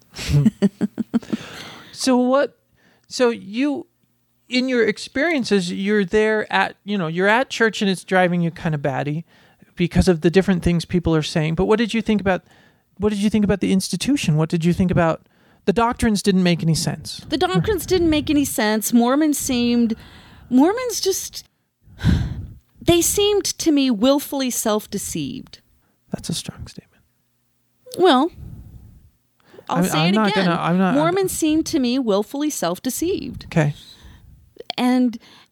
S2: So what? So you, in your experiences, you're there at you know you're at church, and it's driving you kind of batty because of the different things people are saying. But what did you think about? What did you think about the institution? What did you think about the doctrines? Didn't make any sense.
S3: The doctrines didn't make any sense. Mormons seemed. Mormons just, they seemed to me willfully self-deceived.
S2: That's a strong statement.
S3: Well, I'll
S2: I'm-
S3: say
S2: I'm
S3: it
S2: not
S3: again.
S2: gonna- I'm not-
S3: Mormons seem to me willfully self-deceived.
S2: Okay.
S3: And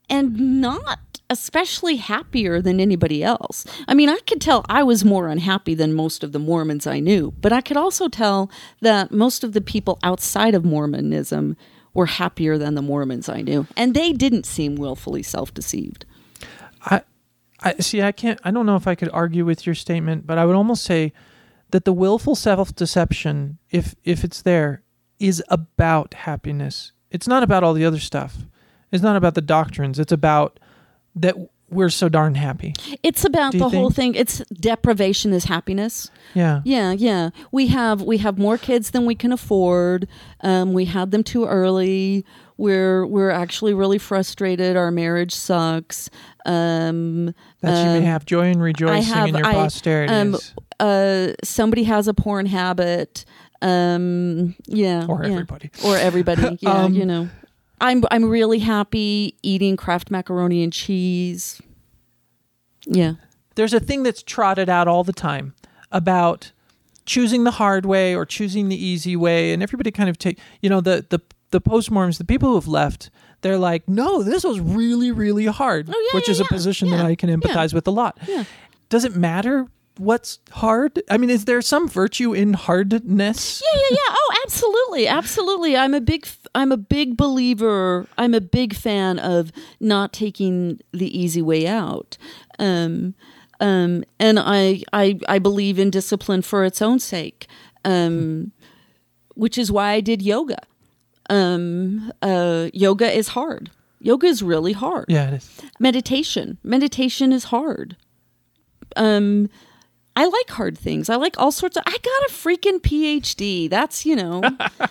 S3: and not especially happier than anybody else. I mean, I could tell I was more unhappy than most of the Mormons I knew, but I could also tell that most of the people outside of Mormonism were happier than the Mormons I knew, and they didn't seem willfully self-deceived.
S2: I, I see. I can't. I don't know if I could argue with your statement, but I would almost say that the willful self-deception, if if it's there, is about happiness. It's not about all the other stuff. It's not about the doctrines. It's about that we're so darn happy.
S3: It's about the
S2: think?
S3: whole thing. It's deprivation is happiness.
S2: Yeah.
S3: Yeah, yeah. We have we have more kids than we can afford. Um, we had them too early. We're we're actually really frustrated. Our marriage sucks. Um,
S2: that you
S3: um,
S2: may have joy and rejoicing
S3: have,
S2: in your
S3: I,
S2: posterity.
S3: Um, uh, somebody has a porn habit. Um, yeah,
S2: or
S3: yeah.
S2: everybody.
S3: Or everybody. Yeah,
S2: Um,
S3: you know. I'm I'm really happy eating Kraft macaroni and cheese. Yeah.
S2: There's a thing that's trotted out all the time about choosing the hard way or choosing the easy way, and everybody kind of take, you know, the the the post-Mormons, the people who have left, they're like, no, this was really, really hard,
S3: Oh, yeah,
S2: which
S3: yeah,
S2: is a
S3: yeah,
S2: position
S3: yeah,
S2: that I can empathize
S3: yeah.
S2: with a lot.
S3: Yeah.
S2: Does it matter what's hard? I mean, is there some virtue in hardness?
S3: Yeah, yeah, yeah. Oh, absolutely, absolutely. I'm a big, I'm a big believer. I'm a big fan of not taking the easy way out. Um, um, and I, I, I believe in discipline for its own sake, um, which is why I did yoga. Um, uh, yoga is hard. Yoga is really hard.
S2: Yeah, it is.
S3: Meditation, meditation is hard. Um. I like hard things. I like all sorts of... I got a freaking P H D. That's, you know...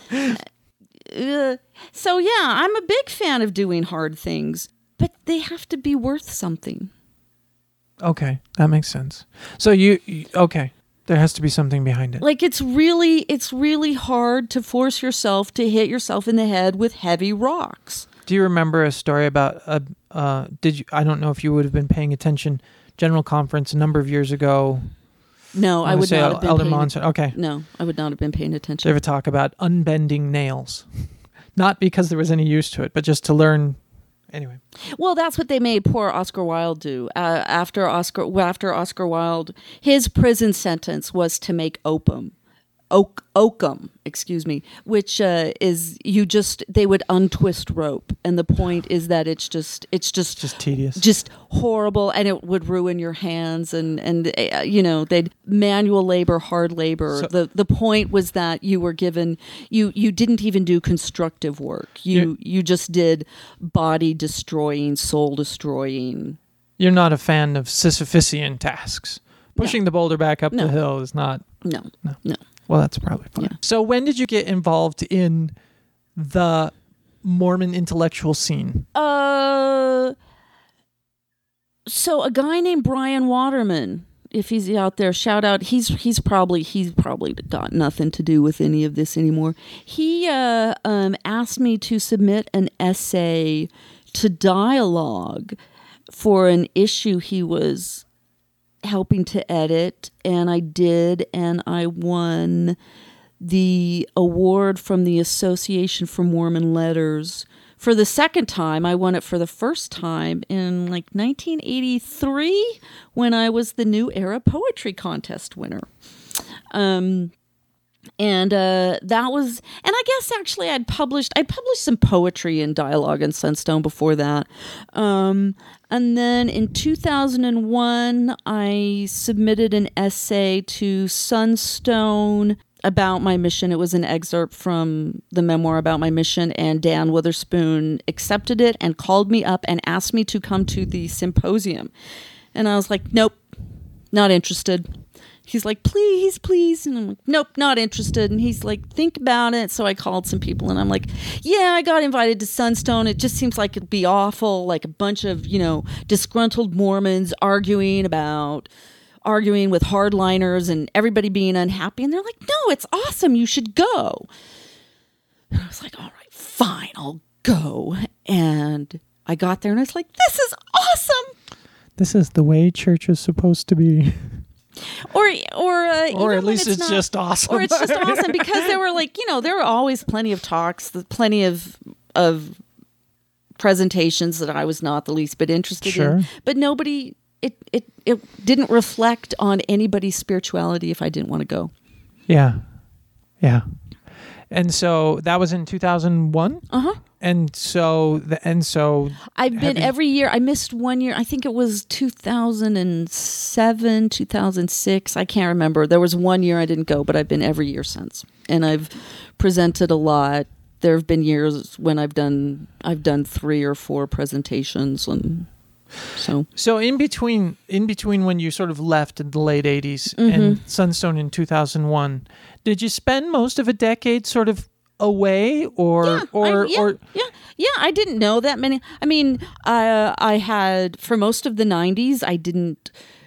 S3: uh, so, yeah, I'm a big fan of doing hard things. But they have to be worth something.
S2: Okay, that makes sense. So you, you... Okay, there has to be something behind it.
S3: Like, it's really, it's really hard to force yourself to hit yourself in the head with heavy rocks.
S2: Do you remember a story about... a? Uh, did you? I don't know if you would have been paying attention. General Conference a number of years ago...
S3: No, I, I would
S2: say
S3: not have been
S2: Elder
S3: paying
S2: Monson. Okay.
S3: No, I would not have been paying attention.
S2: Did you ever talk about unbending nails? Not because there was any use to it, but just to learn. Anyway.
S3: Well, that's what they made poor Oscar Wilde do. Uh, after Oscar, after Oscar Wilde, his prison sentence was to make opium. Oak, oakum, excuse me, which uh, is you just they would untwist rope, and the point is that it's just it's just
S2: just tedious,
S3: just horrible, and it would ruin your hands, and and uh, you know they'd manual labor, hard labor.
S2: So,
S3: the The point was that you were given you you didn't even do constructive work. You you just did body destroying, soul destroying.
S2: You're not a fan of Sisyphusian tasks. Pushing
S3: no.
S2: the boulder back up
S3: no.
S2: the hill is not.
S3: No,
S2: no,
S3: no.
S2: Well, that's probably fine.
S3: Yeah.
S2: So when did you get involved in the Mormon intellectual scene?
S3: Uh, so a guy named Brian Waterman, if he's out there, shout out. He's he's probably he's probably got nothing to do with any of this anymore. He uh, um, asked me to submit an essay to Dialogue for an issue he was helping to edit, and I did, and I won the award from the Association for Mormon Letters for the second time. I won it for the first time in like nineteen eighty-three when I was the New Era Poetry Contest winner. Um, and uh, that was, and I guess actually I'd published, I published some poetry in Dialogue and Sunstone before that. Um, and then in two thousand one, I submitted an essay to Sunstone about my mission. It was an excerpt from the memoir about my mission, and Dan Witherspoon accepted it and called me up and asked me to come to the symposium. And I was like, nope, not interested. He's like, please, please. And I'm like, nope, not interested. And he's like, think about it. So I called some people and I'm like, yeah, I got invited to Sunstone. It just seems like it'd be awful. Like a bunch of, you know, disgruntled Mormons arguing about, arguing with hardliners and everybody being unhappy. And they're like, no, it's awesome. You should go. And I was like, all right, fine, I'll go. And I got there and I was like, this is awesome.
S2: This is the way church is supposed to be.
S3: Or, or, uh,
S2: or at least
S3: it's,
S2: it's
S3: not,
S2: just awesome.
S3: Or it's just awesome because there were like, you know, there were always plenty of talks, plenty of of presentations that I was not the least bit interested
S2: Sure.
S3: in. But nobody, it, it, it didn't reflect on anybody's spirituality if I didn't want to go.
S2: Yeah. Yeah. And so that was in two thousand one?
S3: Uh-huh.
S2: And so, the, and so
S3: I've been
S2: you-
S3: every year. I missed one year. I think it was two thousand seven, two thousand six. I can't remember. There was one year I didn't go, but I've been every year since. And I've presented a lot. There have been years when I've done I've done three or four presentations, and so
S2: So in between, in between when you sort of left in the late eighties
S3: Mm-hmm.
S2: and Sunstone in two thousand one, did you spend most of a decade sort of away, or
S3: Yeah,
S2: or
S3: I, yeah,
S2: or
S3: yeah, yeah. I didn't know that many. I mean, uh, I had for most of the nineties. I didn't.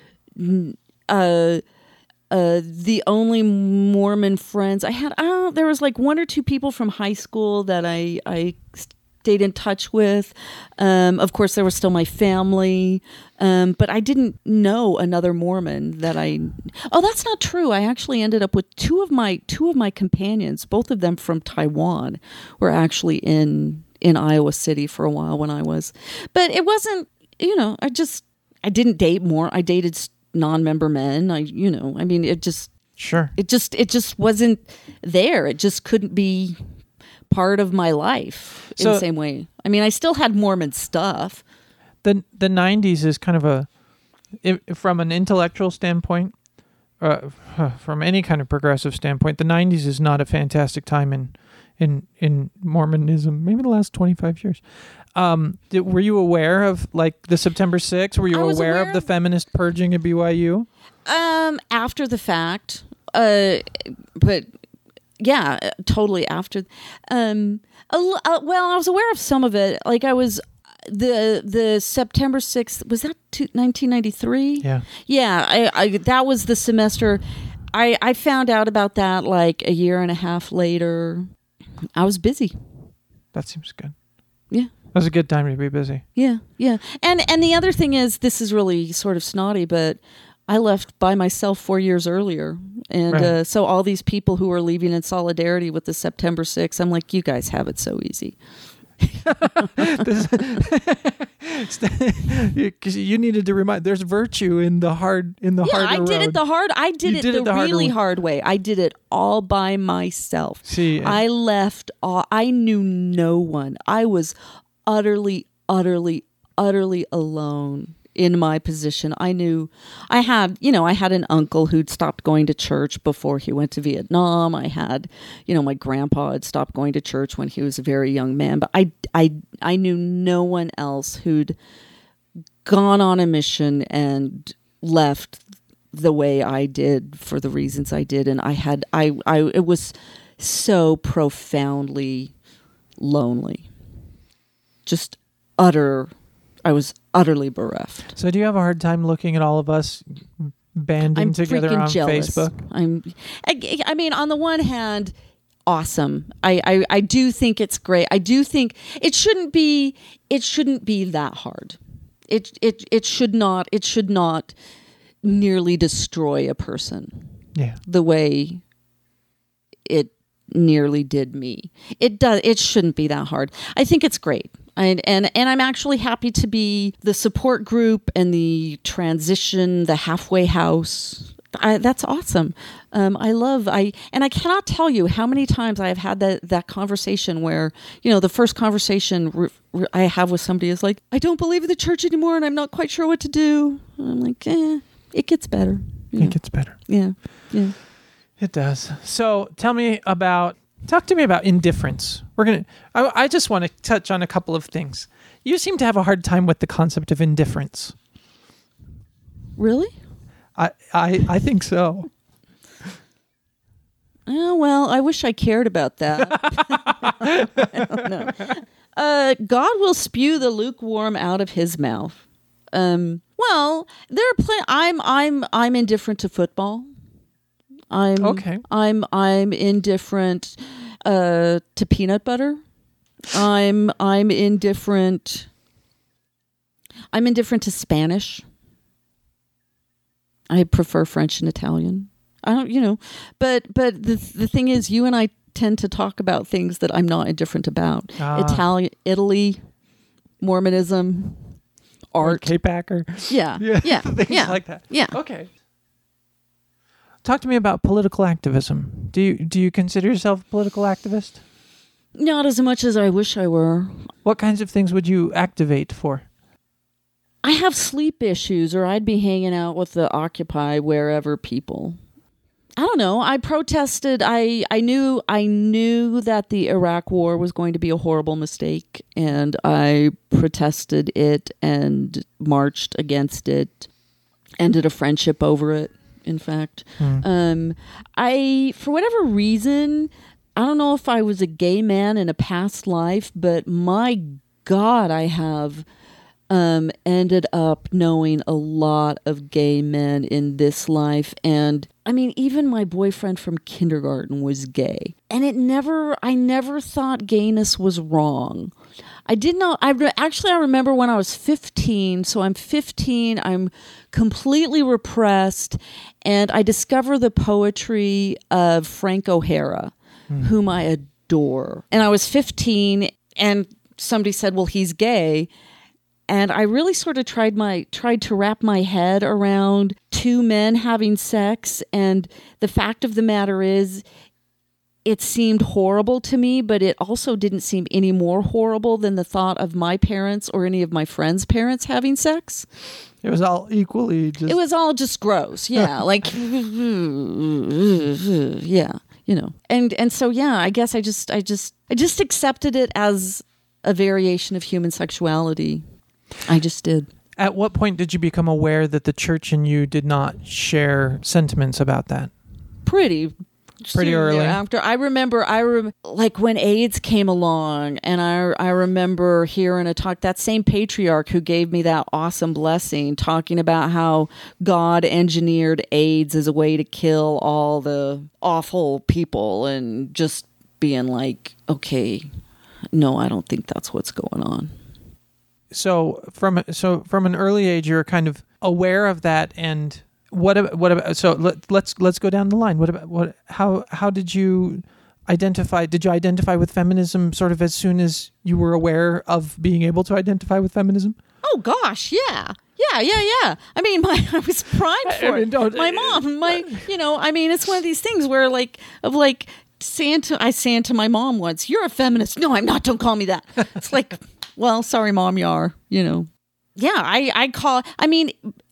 S3: Uh, uh, the only Mormon friends I had, I don't know, there was like one or two people from high school that I I stayed in touch with. Um, of course, there was still my family, um, but I didn't know another Mormon that I. Oh, that's not true. I actually ended up with two of my two of my companions, both of them from Taiwan, were actually in in Iowa City for a while when I was. But it wasn't, you know, I just I didn't date more. I dated non-member men. I, you know, I mean, it just
S2: sure.
S3: it just it just wasn't there. It just couldn't be part of my life in
S2: So-
S3: the same way. I mean, I still had Mormon stuff.
S2: the the nineties is kind of a, if, from an intellectual standpoint, uh, from any kind of progressive standpoint, the nineties is not a fantastic time in in in Mormonism. Maybe the last twenty-five years. Um, did, were you aware of like the September sixth? Were you
S3: I was
S2: aware,
S3: aware
S2: of the
S3: of-
S2: feminist purging at B Y U?
S3: Um, after the fact, uh, but yeah, uh, totally after. Um, a l- uh, well, I was aware of some of it. Like I was the the September sixth. Was that two, nineteen ninety-three?
S2: Yeah.
S3: Yeah, I, I that was the semester. I I found out about that like a year and a half later. I was busy.
S2: That seems good.
S3: Yeah.
S2: That was a good time to be busy.
S3: Yeah, yeah. And and the other thing is, this is really sort of snotty, but I left by myself four years earlier. And
S2: Right.
S3: uh, so all these people who are leaving in solidarity with the September sixth, I'm like, you guys have it so easy.
S2: Because you needed to remind. There's virtue in the hard in the
S3: Yeah,
S2: harder
S3: I did
S2: road.
S3: it the hard. I did
S2: You
S3: it
S2: did
S3: the,
S2: it the harder
S3: really
S2: way.
S3: hard way. I did it all by myself.
S2: See, and-
S3: I left. All, I knew no one. I was utterly, utterly, utterly alone in my position. I knew I had, you know, I had an uncle who'd stopped going to church before he went to Vietnam. I had, you know, my grandpa had stopped going to church when he was a very young man, but I, I, I knew no one else who'd gone on a mission and left the way I did for the reasons I did. And I had, I, I, it was so profoundly lonely, just utter, I was utterly bereft.
S2: So do you have a hard time looking at all of us banding
S3: I'm
S2: together
S3: freaking
S2: on
S3: jealous.
S2: Facebook?
S3: I'm, I, I mean, on the one hand, awesome. I, I, I do think it's great. I do think it shouldn't be, it shouldn't be that hard. It, it, it should not, it should not nearly destroy a person
S2: Yeah.
S3: the way it nearly did me. It does, it shouldn't be that hard. I think it's great. And, and and I'm actually happy to be the support group and the transition, the halfway house. I, that's awesome. Um, I love I and I cannot tell you how many times I have had that that conversation where, you know, the first conversation re, re, I have with somebody is like, I don't believe in the church anymore, and I'm not quite sure what to do. And I'm like, eh, it gets better. You know?
S2: It gets better.
S3: Yeah, yeah.
S2: It does. So tell me about, talk to me about indifference. We're going to, I, I just want to touch on a couple of things. You seem to have a hard time with the concept of indifference.
S3: Really?
S2: I, I, I think so.
S3: Oh, well, I wish I cared about that. I don't know. Uh, God will spew the lukewarm out of his mouth. Um, well, there are plenty. I'm I'm I'm indifferent to football. I'm
S2: Okay.
S3: I'm I'm indifferent uh, to peanut butter. I'm I'm indifferent. I'm indifferent to Spanish. I prefer French and Italian. I don't, you know, but but the the thing is, you and I tend to talk about things that I'm not indifferent about.
S2: Ah.
S3: Italian, Italy, Mormonism, art.
S2: K-Packer.
S3: Yeah. Yeah. Yeah.
S2: Things
S3: yeah.
S2: like that.
S3: Yeah.
S2: Okay. Talk to me about political activism. Do you do you consider yourself a political activist?
S3: Not as much as I wish I were.
S2: What kinds of things would you activate for?
S3: I have sleep issues, or I'd be hanging out with the Occupy wherever people. I don't know. I protested. I, I knew I knew that the Iraq War was going to be a horrible mistake, and I protested it and marched against it. Ended a friendship over it, in fact.
S2: Hmm.
S3: Um, I, for whatever reason, I don't know if I was a gay man in a past life, but my God, I have um, ended up knowing a lot of gay men in this life. And I mean, even my boyfriend from kindergarten was gay. And it never, I never thought gayness was wrong. I did not, I re- actually, I remember when I was fifteen, so I'm fifteen, I'm completely repressed, and I discover the poetry of Frank O'Hara, mm. whom I adore. And I was fifteen, and somebody said, well, he's gay. And I really sort of tried my tried to wrap my head around two men having sex. And the fact of the matter is, it seemed horrible to me, but it also didn't seem any more horrible than the thought of my parents or any of my friends' parents having sex.
S2: It was all equally just...
S3: It was all just gross. Yeah. like, yeah, you know. And and so, yeah, I guess I just I just I just accepted it as a variation of human sexuality. I just did.
S2: At what point did you become aware that the church and you did not share sentiments about that?
S3: Pretty
S2: Pretty
S3: soon
S2: early.
S3: After I remember, I rem- like when AIDS came along, and I I remember hearing a talk, that same patriarch who gave me that awesome blessing, talking about how God engineered AIDS as a way to kill all the awful people, and just being like, okay, no, I don't think that's what's going on.
S2: So from so from an early age, you're kind of aware of that, and what about, what about so let, let's let's go down the line. What about what how how did you identify? Did you identify with feminism sort of as soon as you were aware of being able to identify with feminism?
S3: Oh gosh, yeah. Yeah, yeah, yeah. I mean, my I was primed for
S2: I mean, don't,
S3: it. My mom, my you know, I mean, it's one of these things where like of like saying to I saying to my mom once, "You're a feminist." No, I'm not. Don't call me that. It's like, well, sorry, Mom, you are, you know. Yeah, I, I call, I mean,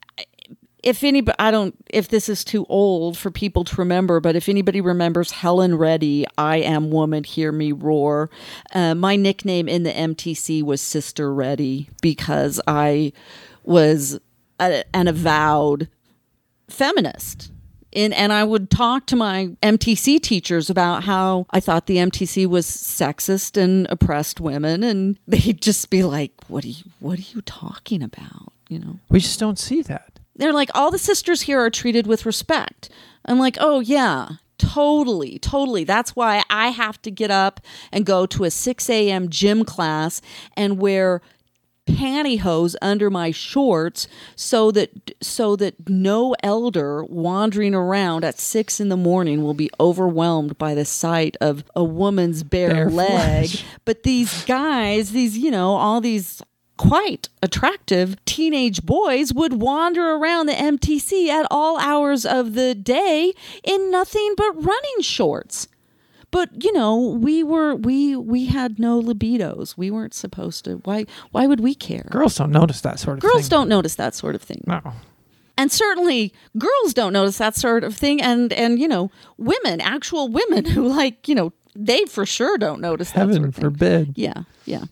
S3: if anybody, I don't, if this is too old for people to remember, but if anybody remembers Helen Reddy, I Am Woman, Hear Me Roar, uh, my nickname in the M T C was Sister Reddy because I was a, an avowed feminist. In, and I would talk to my M T C teachers about how I thought the M T C was sexist and oppressed women, and they'd just be like, "What are you? What are you talking about?" You know,
S2: we just don't see that.
S3: They're like, "All the sisters here are treated with respect." I'm like, "Oh yeah, totally, totally. That's why I have to get up and go to a six a.m. gym class and wear pantyhose under my shorts so that so that no elder wandering around at six in the morning will be overwhelmed by the sight of a woman's bare,
S2: bare
S3: leg."
S2: flesh.
S3: But these guys, these, you know, all these quite attractive teenage boys would wander around the M T C at all hours of the day in nothing but running shorts. But, you know, we were we we had no libidos. We weren't supposed to. Why why would we care?
S2: Girls don't notice that sort of
S3: Girls
S2: thing.
S3: Girls don't notice that sort of thing.
S2: No.
S3: And certainly girls don't notice that sort of thing. And, and you know, women, actual women who like, you know, they for sure don't notice that
S2: Heaven
S3: sort of thing.
S2: forbid.
S3: Yeah, yeah.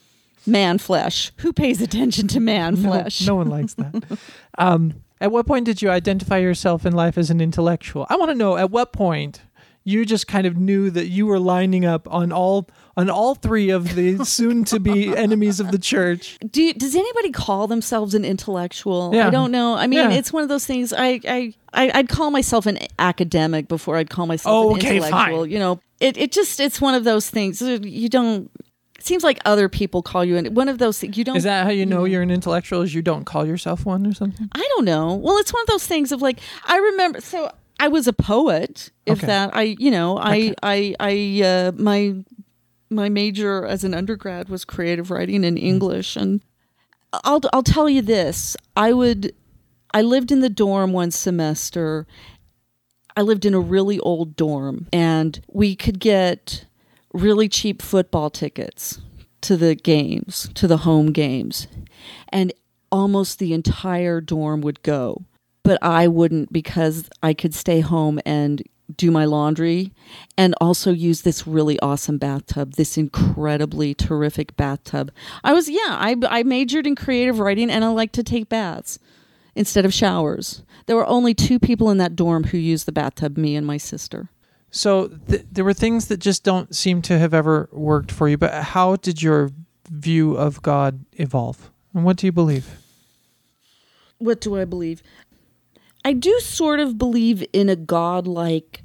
S3: Man flesh. Who pays attention to man flesh?
S2: No, no one likes that. um, at what point did you identify yourself in life as an intellectual? I want to know, at what point you just kind of knew that you were lining up on all on all three of the soon-to-be enemies of the church.
S3: Do you, does anybody call themselves an intellectual?
S2: Yeah.
S3: I don't know. I mean,
S2: Yeah.
S3: it's one of those things. I, I, I, I'd call myself an academic before I'd call myself
S2: Oh,
S3: an
S2: okay,
S3: intellectual.
S2: fine.
S3: You know, it, it just it's one of those things. You don't. It seems like other people call you an, one of those things. You don't.
S2: Is that how you know
S3: you
S2: you're an intellectual? Is you don't call yourself one or something?
S3: I don't know. Well, it's one of those things of like I remember. So I was a poet. If
S2: Okay.
S3: that I, you know, I,
S2: Okay.
S3: I, I, uh, my my major as an undergrad was creative writing and English. And I'll I'll tell you this. I would I lived in the dorm one semester. I lived in a really old dorm, and we could get really cheap football tickets to the games, to the home games. And almost the entire dorm would go. But I wouldn't, because I could stay home and do my laundry and also use this really awesome bathtub, this incredibly terrific bathtub. I was, yeah, I, I majored in creative writing, and I like to take baths instead of showers. There were only two people in that dorm who used the bathtub, me and my sister.
S2: So th- there were things that just don't seem to have ever worked for you, but how did your view of God evolve? And what do you believe?
S3: What do I believe? I do sort of believe in a God-like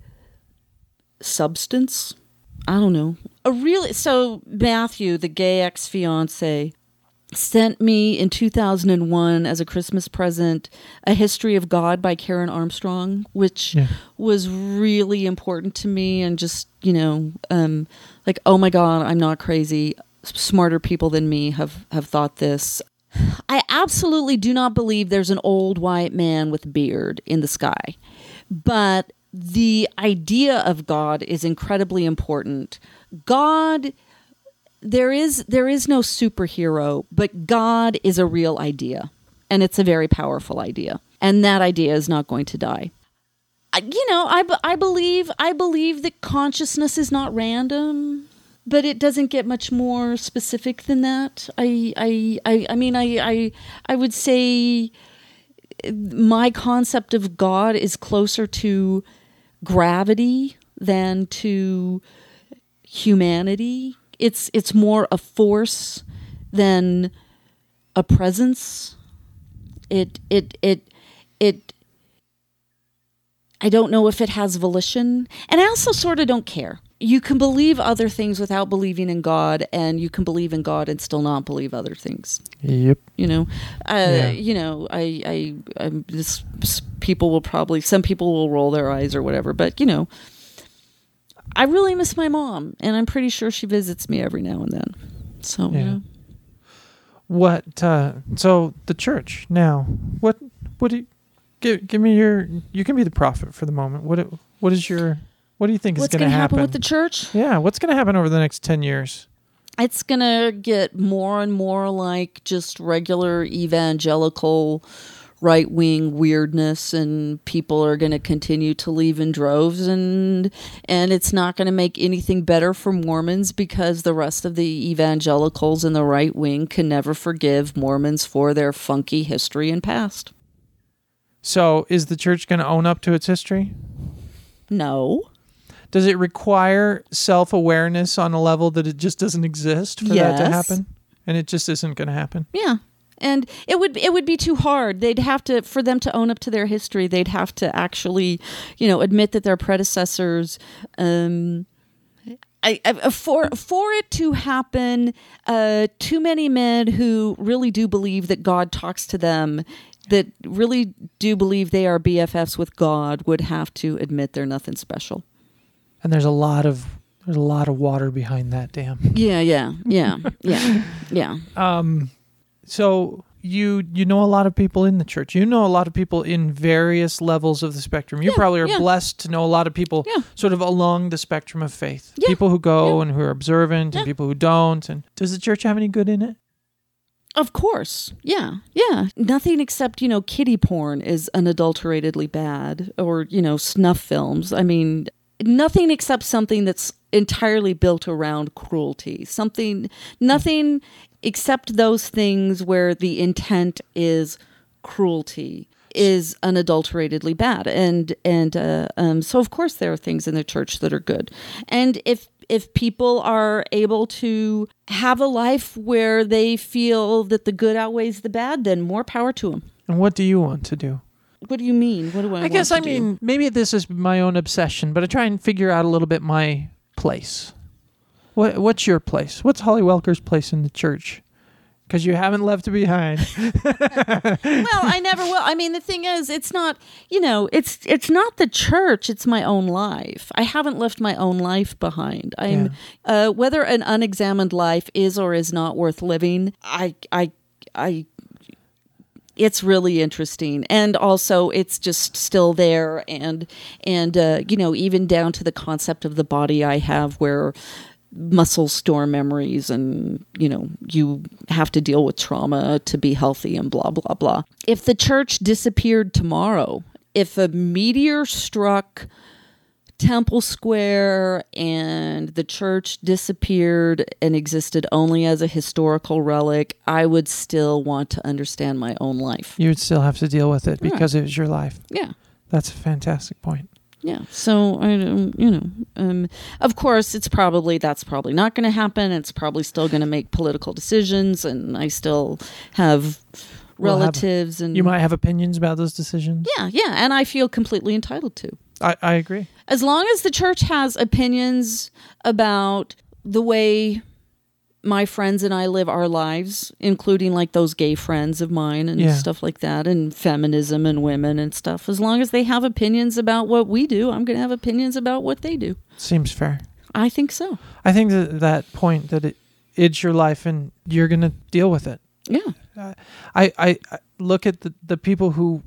S3: substance. I don't know. A really so Matthew, the gay ex-fiance, sent me in two thousand one as a Christmas present A History of God by Karen Armstrong, which yeah. was really important to me, and just, you know, um, like, oh my God, I'm not crazy. Smarter people than me have, have thought this. I absolutely do not believe there's an old white man with a beard in the sky. But the idea of God is incredibly important. God, there is there is no superhero, but God is a real idea. And it's a very powerful idea. And that idea is not going to die. I, you know, I, I believe I believe that consciousness is not random. But it doesn't get much more specific than that. I, I, I, I mean, I, I, I would say my concept of God is closer to gravity than to humanity. It's, it's more a force than a presence. It, it, it, it. I don't know if it has volition, and I also sort of don't care. You can believe other things without believing in God, and you can believe in God and still not believe other things.
S2: Yep.
S3: You know, uh,
S2: yeah.
S3: you know, I, I, I'm this. People will probably, some people will roll their eyes or whatever, but you know, I really miss my mom, and I'm pretty sure she visits me every now and then. So,
S2: yeah.
S3: you know.
S2: What? Uh, so the church now. What? What do you give? Give me your. You can be the prophet for the moment. What? What is your? What do you think
S3: What's
S2: is going to happen?
S3: happen with the church?
S2: Yeah, what's going to happen over the next ten years?
S3: It's going to get more and more like just regular evangelical right-wing weirdness, and people are going to continue to leave in droves, and and it's not going to make anything better for Mormons, because the rest of the evangelicals in the right wing can never forgive Mormons for their funky history and past.
S2: So is the church going to own up to its history?
S3: No.
S2: Does it require self-awareness on a level that it just doesn't exist for
S3: yes.
S2: that to happen? And it just isn't going to happen?
S3: Yeah. And it would it would be too hard. They'd have to, for them to own up to their history, they'd have to actually, you know, admit that their predecessors, um, I, I, for for it to happen, uh, too many men who really do believe that God talks to them, that really do believe they are B F Fs with God, would have to admit they're nothing special.
S2: And there's a lot of there's a lot of water behind that dam.
S3: Yeah, yeah, yeah, yeah, yeah.
S2: Um, so you you know a lot of people in the church. You know a lot of people in various levels of the spectrum. You
S3: yeah,
S2: probably are
S3: yeah.
S2: blessed to know a lot of people
S3: yeah.
S2: sort of along the spectrum of faith.
S3: Yeah.
S2: People who go
S3: yeah.
S2: and who are observant,
S3: yeah.
S2: and people who don't. And does the church have any good in it?
S3: Of course. Yeah. Yeah. Nothing except, you know, kiddie porn is unadulteratedly bad, or, you know, snuff films. I mean, nothing except something that's entirely built around cruelty. Something, nothing except those things where the intent is cruelty is unadulteratedly bad. And, and, uh, um, so of course there are things in the church that are good. And if, if people are able to have a life where they feel that the good outweighs the bad, then more power to them.
S2: And what do you want to do?
S3: What do you mean? What do I,
S2: I
S3: want
S2: guess
S3: to
S2: I
S3: do?
S2: mean, maybe this is my own obsession, but I try and figure out a little bit my place. What What's your place? What's Holly Welker's place in the church? Because you haven't left it behind.
S3: Well, I never will. I mean, the thing is, it's not, you know, it's it's not the church. It's my own life. I haven't left my own life behind. I'm yeah. uh, whether an unexamined life is or is not worth living. I I I. It's really interesting, and also it's just still there, and and uh, you know, even down to the concept of the body I have, where muscles store memories, and you know, you have to deal with trauma to be healthy, and blah blah blah. If the church disappeared tomorrow, if a meteor struck Temple Square and the church disappeared and existed only as a historical relic, I would still want to understand my own life.
S2: You would still have to deal with it because
S3: yeah.
S2: it was your life.
S3: Yeah.
S2: That's a fantastic point.
S3: Yeah. So, I, um, you know, um, of course, it's probably, that's probably not going to happen. It's probably still going to make political decisions, and I still have relatives.
S2: We'll have,
S3: and
S2: you might have opinions about those decisions.
S3: Yeah. Yeah. And I feel completely entitled to.
S2: I, I agree.
S3: As long as the church has opinions about the way my friends and I live our lives, including like those gay friends of mine and
S2: yeah.
S3: stuff like that, and feminism and women and stuff, as long as they have opinions about what we do, I'm going to have opinions about what they do.
S2: Seems fair.
S3: I think so.
S2: I think that that point that it, it's your life and you're going to deal with it.
S3: Yeah.
S2: Uh, I, I, I look at the, the people who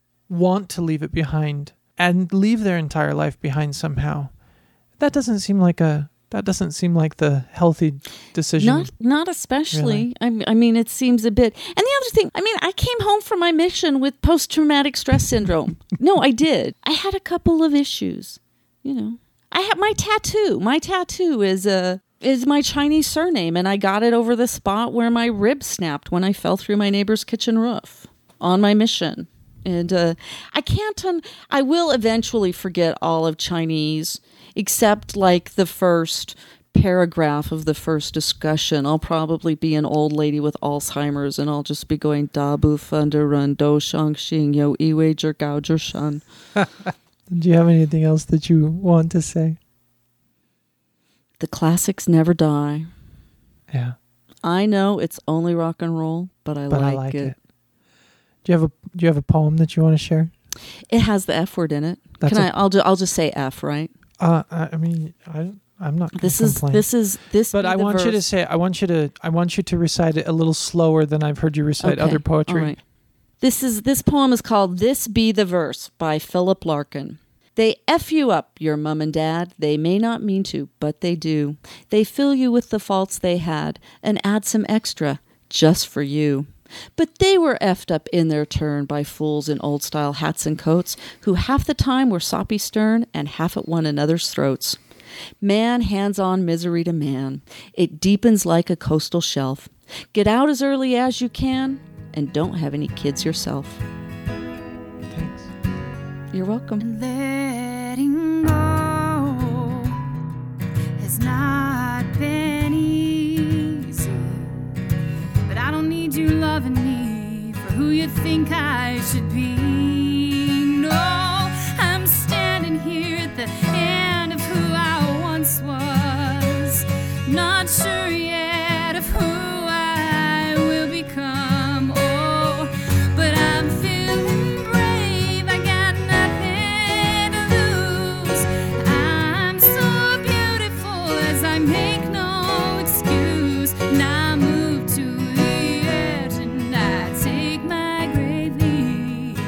S2: want to leave it behind and leave their entire life behind somehow. That doesn't seem like a that doesn't seem like the healthy decision.
S3: Not not especially.
S2: Really.
S3: I, I mean, it seems a bit. And the other thing, I mean, I came home from my mission with post-traumatic stress syndrome. No, I did. I had a couple of issues. You know, I have my tattoo. My tattoo is a is my Chinese surname, and I got it over the spot where my rib snapped when I fell through my neighbor's kitchen roof on my mission. And uh, I can't, un- I will eventually forget all of Chinese, except like the first paragraph of the first discussion. I'll probably be an old lady with Alzheimer's, and I'll just be going, Da bu fen de ren do shang xing yo yi wei zhi gao zhi shan.
S2: Do you have anything else that you want to say?
S3: The classics never die.
S2: Yeah.
S3: I know it's only rock and roll, but I,
S2: but
S3: like,
S2: I like
S3: it.
S2: it. Do you have a Do you have a poem that you want to share?
S3: It has the F word in it.
S2: That's
S3: Can
S2: a,
S3: I? I'll ju- I'll just say F, right?
S2: Uh, I, I mean, I I'm not.
S3: This is
S2: complain.
S3: this is this.
S2: But I want verse. you to say. I want you to. I want you to recite it a little slower than I've heard you recite
S3: okay.
S2: other poetry.
S3: All right. This is this poem is called "This Be the Verse" by Philip Larkin. They F you up, your mum and dad. They may not mean to, but they do. They fill you with the faults they had and add some extra just for you. But they were effed up in their turn by fools in old-style hats and coats who half the time were soppy stern and half at one another's throats. Man hands on misery to man. It deepens like a coastal shelf. Get out as early as you can and don't have any kids yourself.
S2: Thanks.
S3: You're welcome.
S1: Letting go has not been easy, but I don't need you loving me for who you think I should be. No, I'm standing here at the end of who I once was, not sure yet of who I will become. Oh, but I'm feeling brave. I got nothing to lose. I'm so beautiful as I make no excuse. And I move to the edge and I take my grave leap.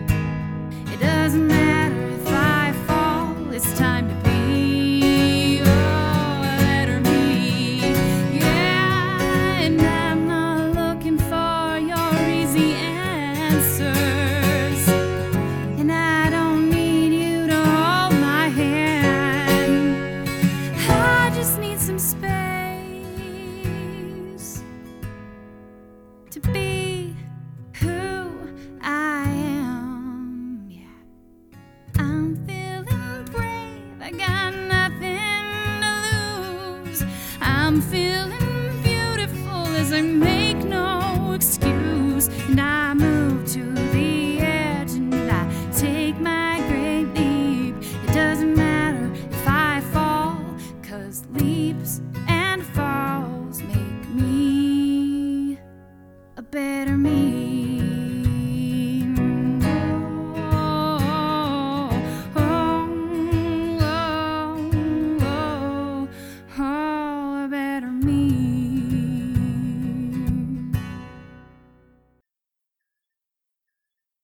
S1: It doesn't matter if I fall, it's time to be. Oh, let her be. Yeah, and I'm not looking for your easy answers. And I don't need you to hold my hand. I just need some space to be who I am. Yeah, I'm feeling brave. I got nothing to lose. I'm feeling beautiful as I make no excuse. And I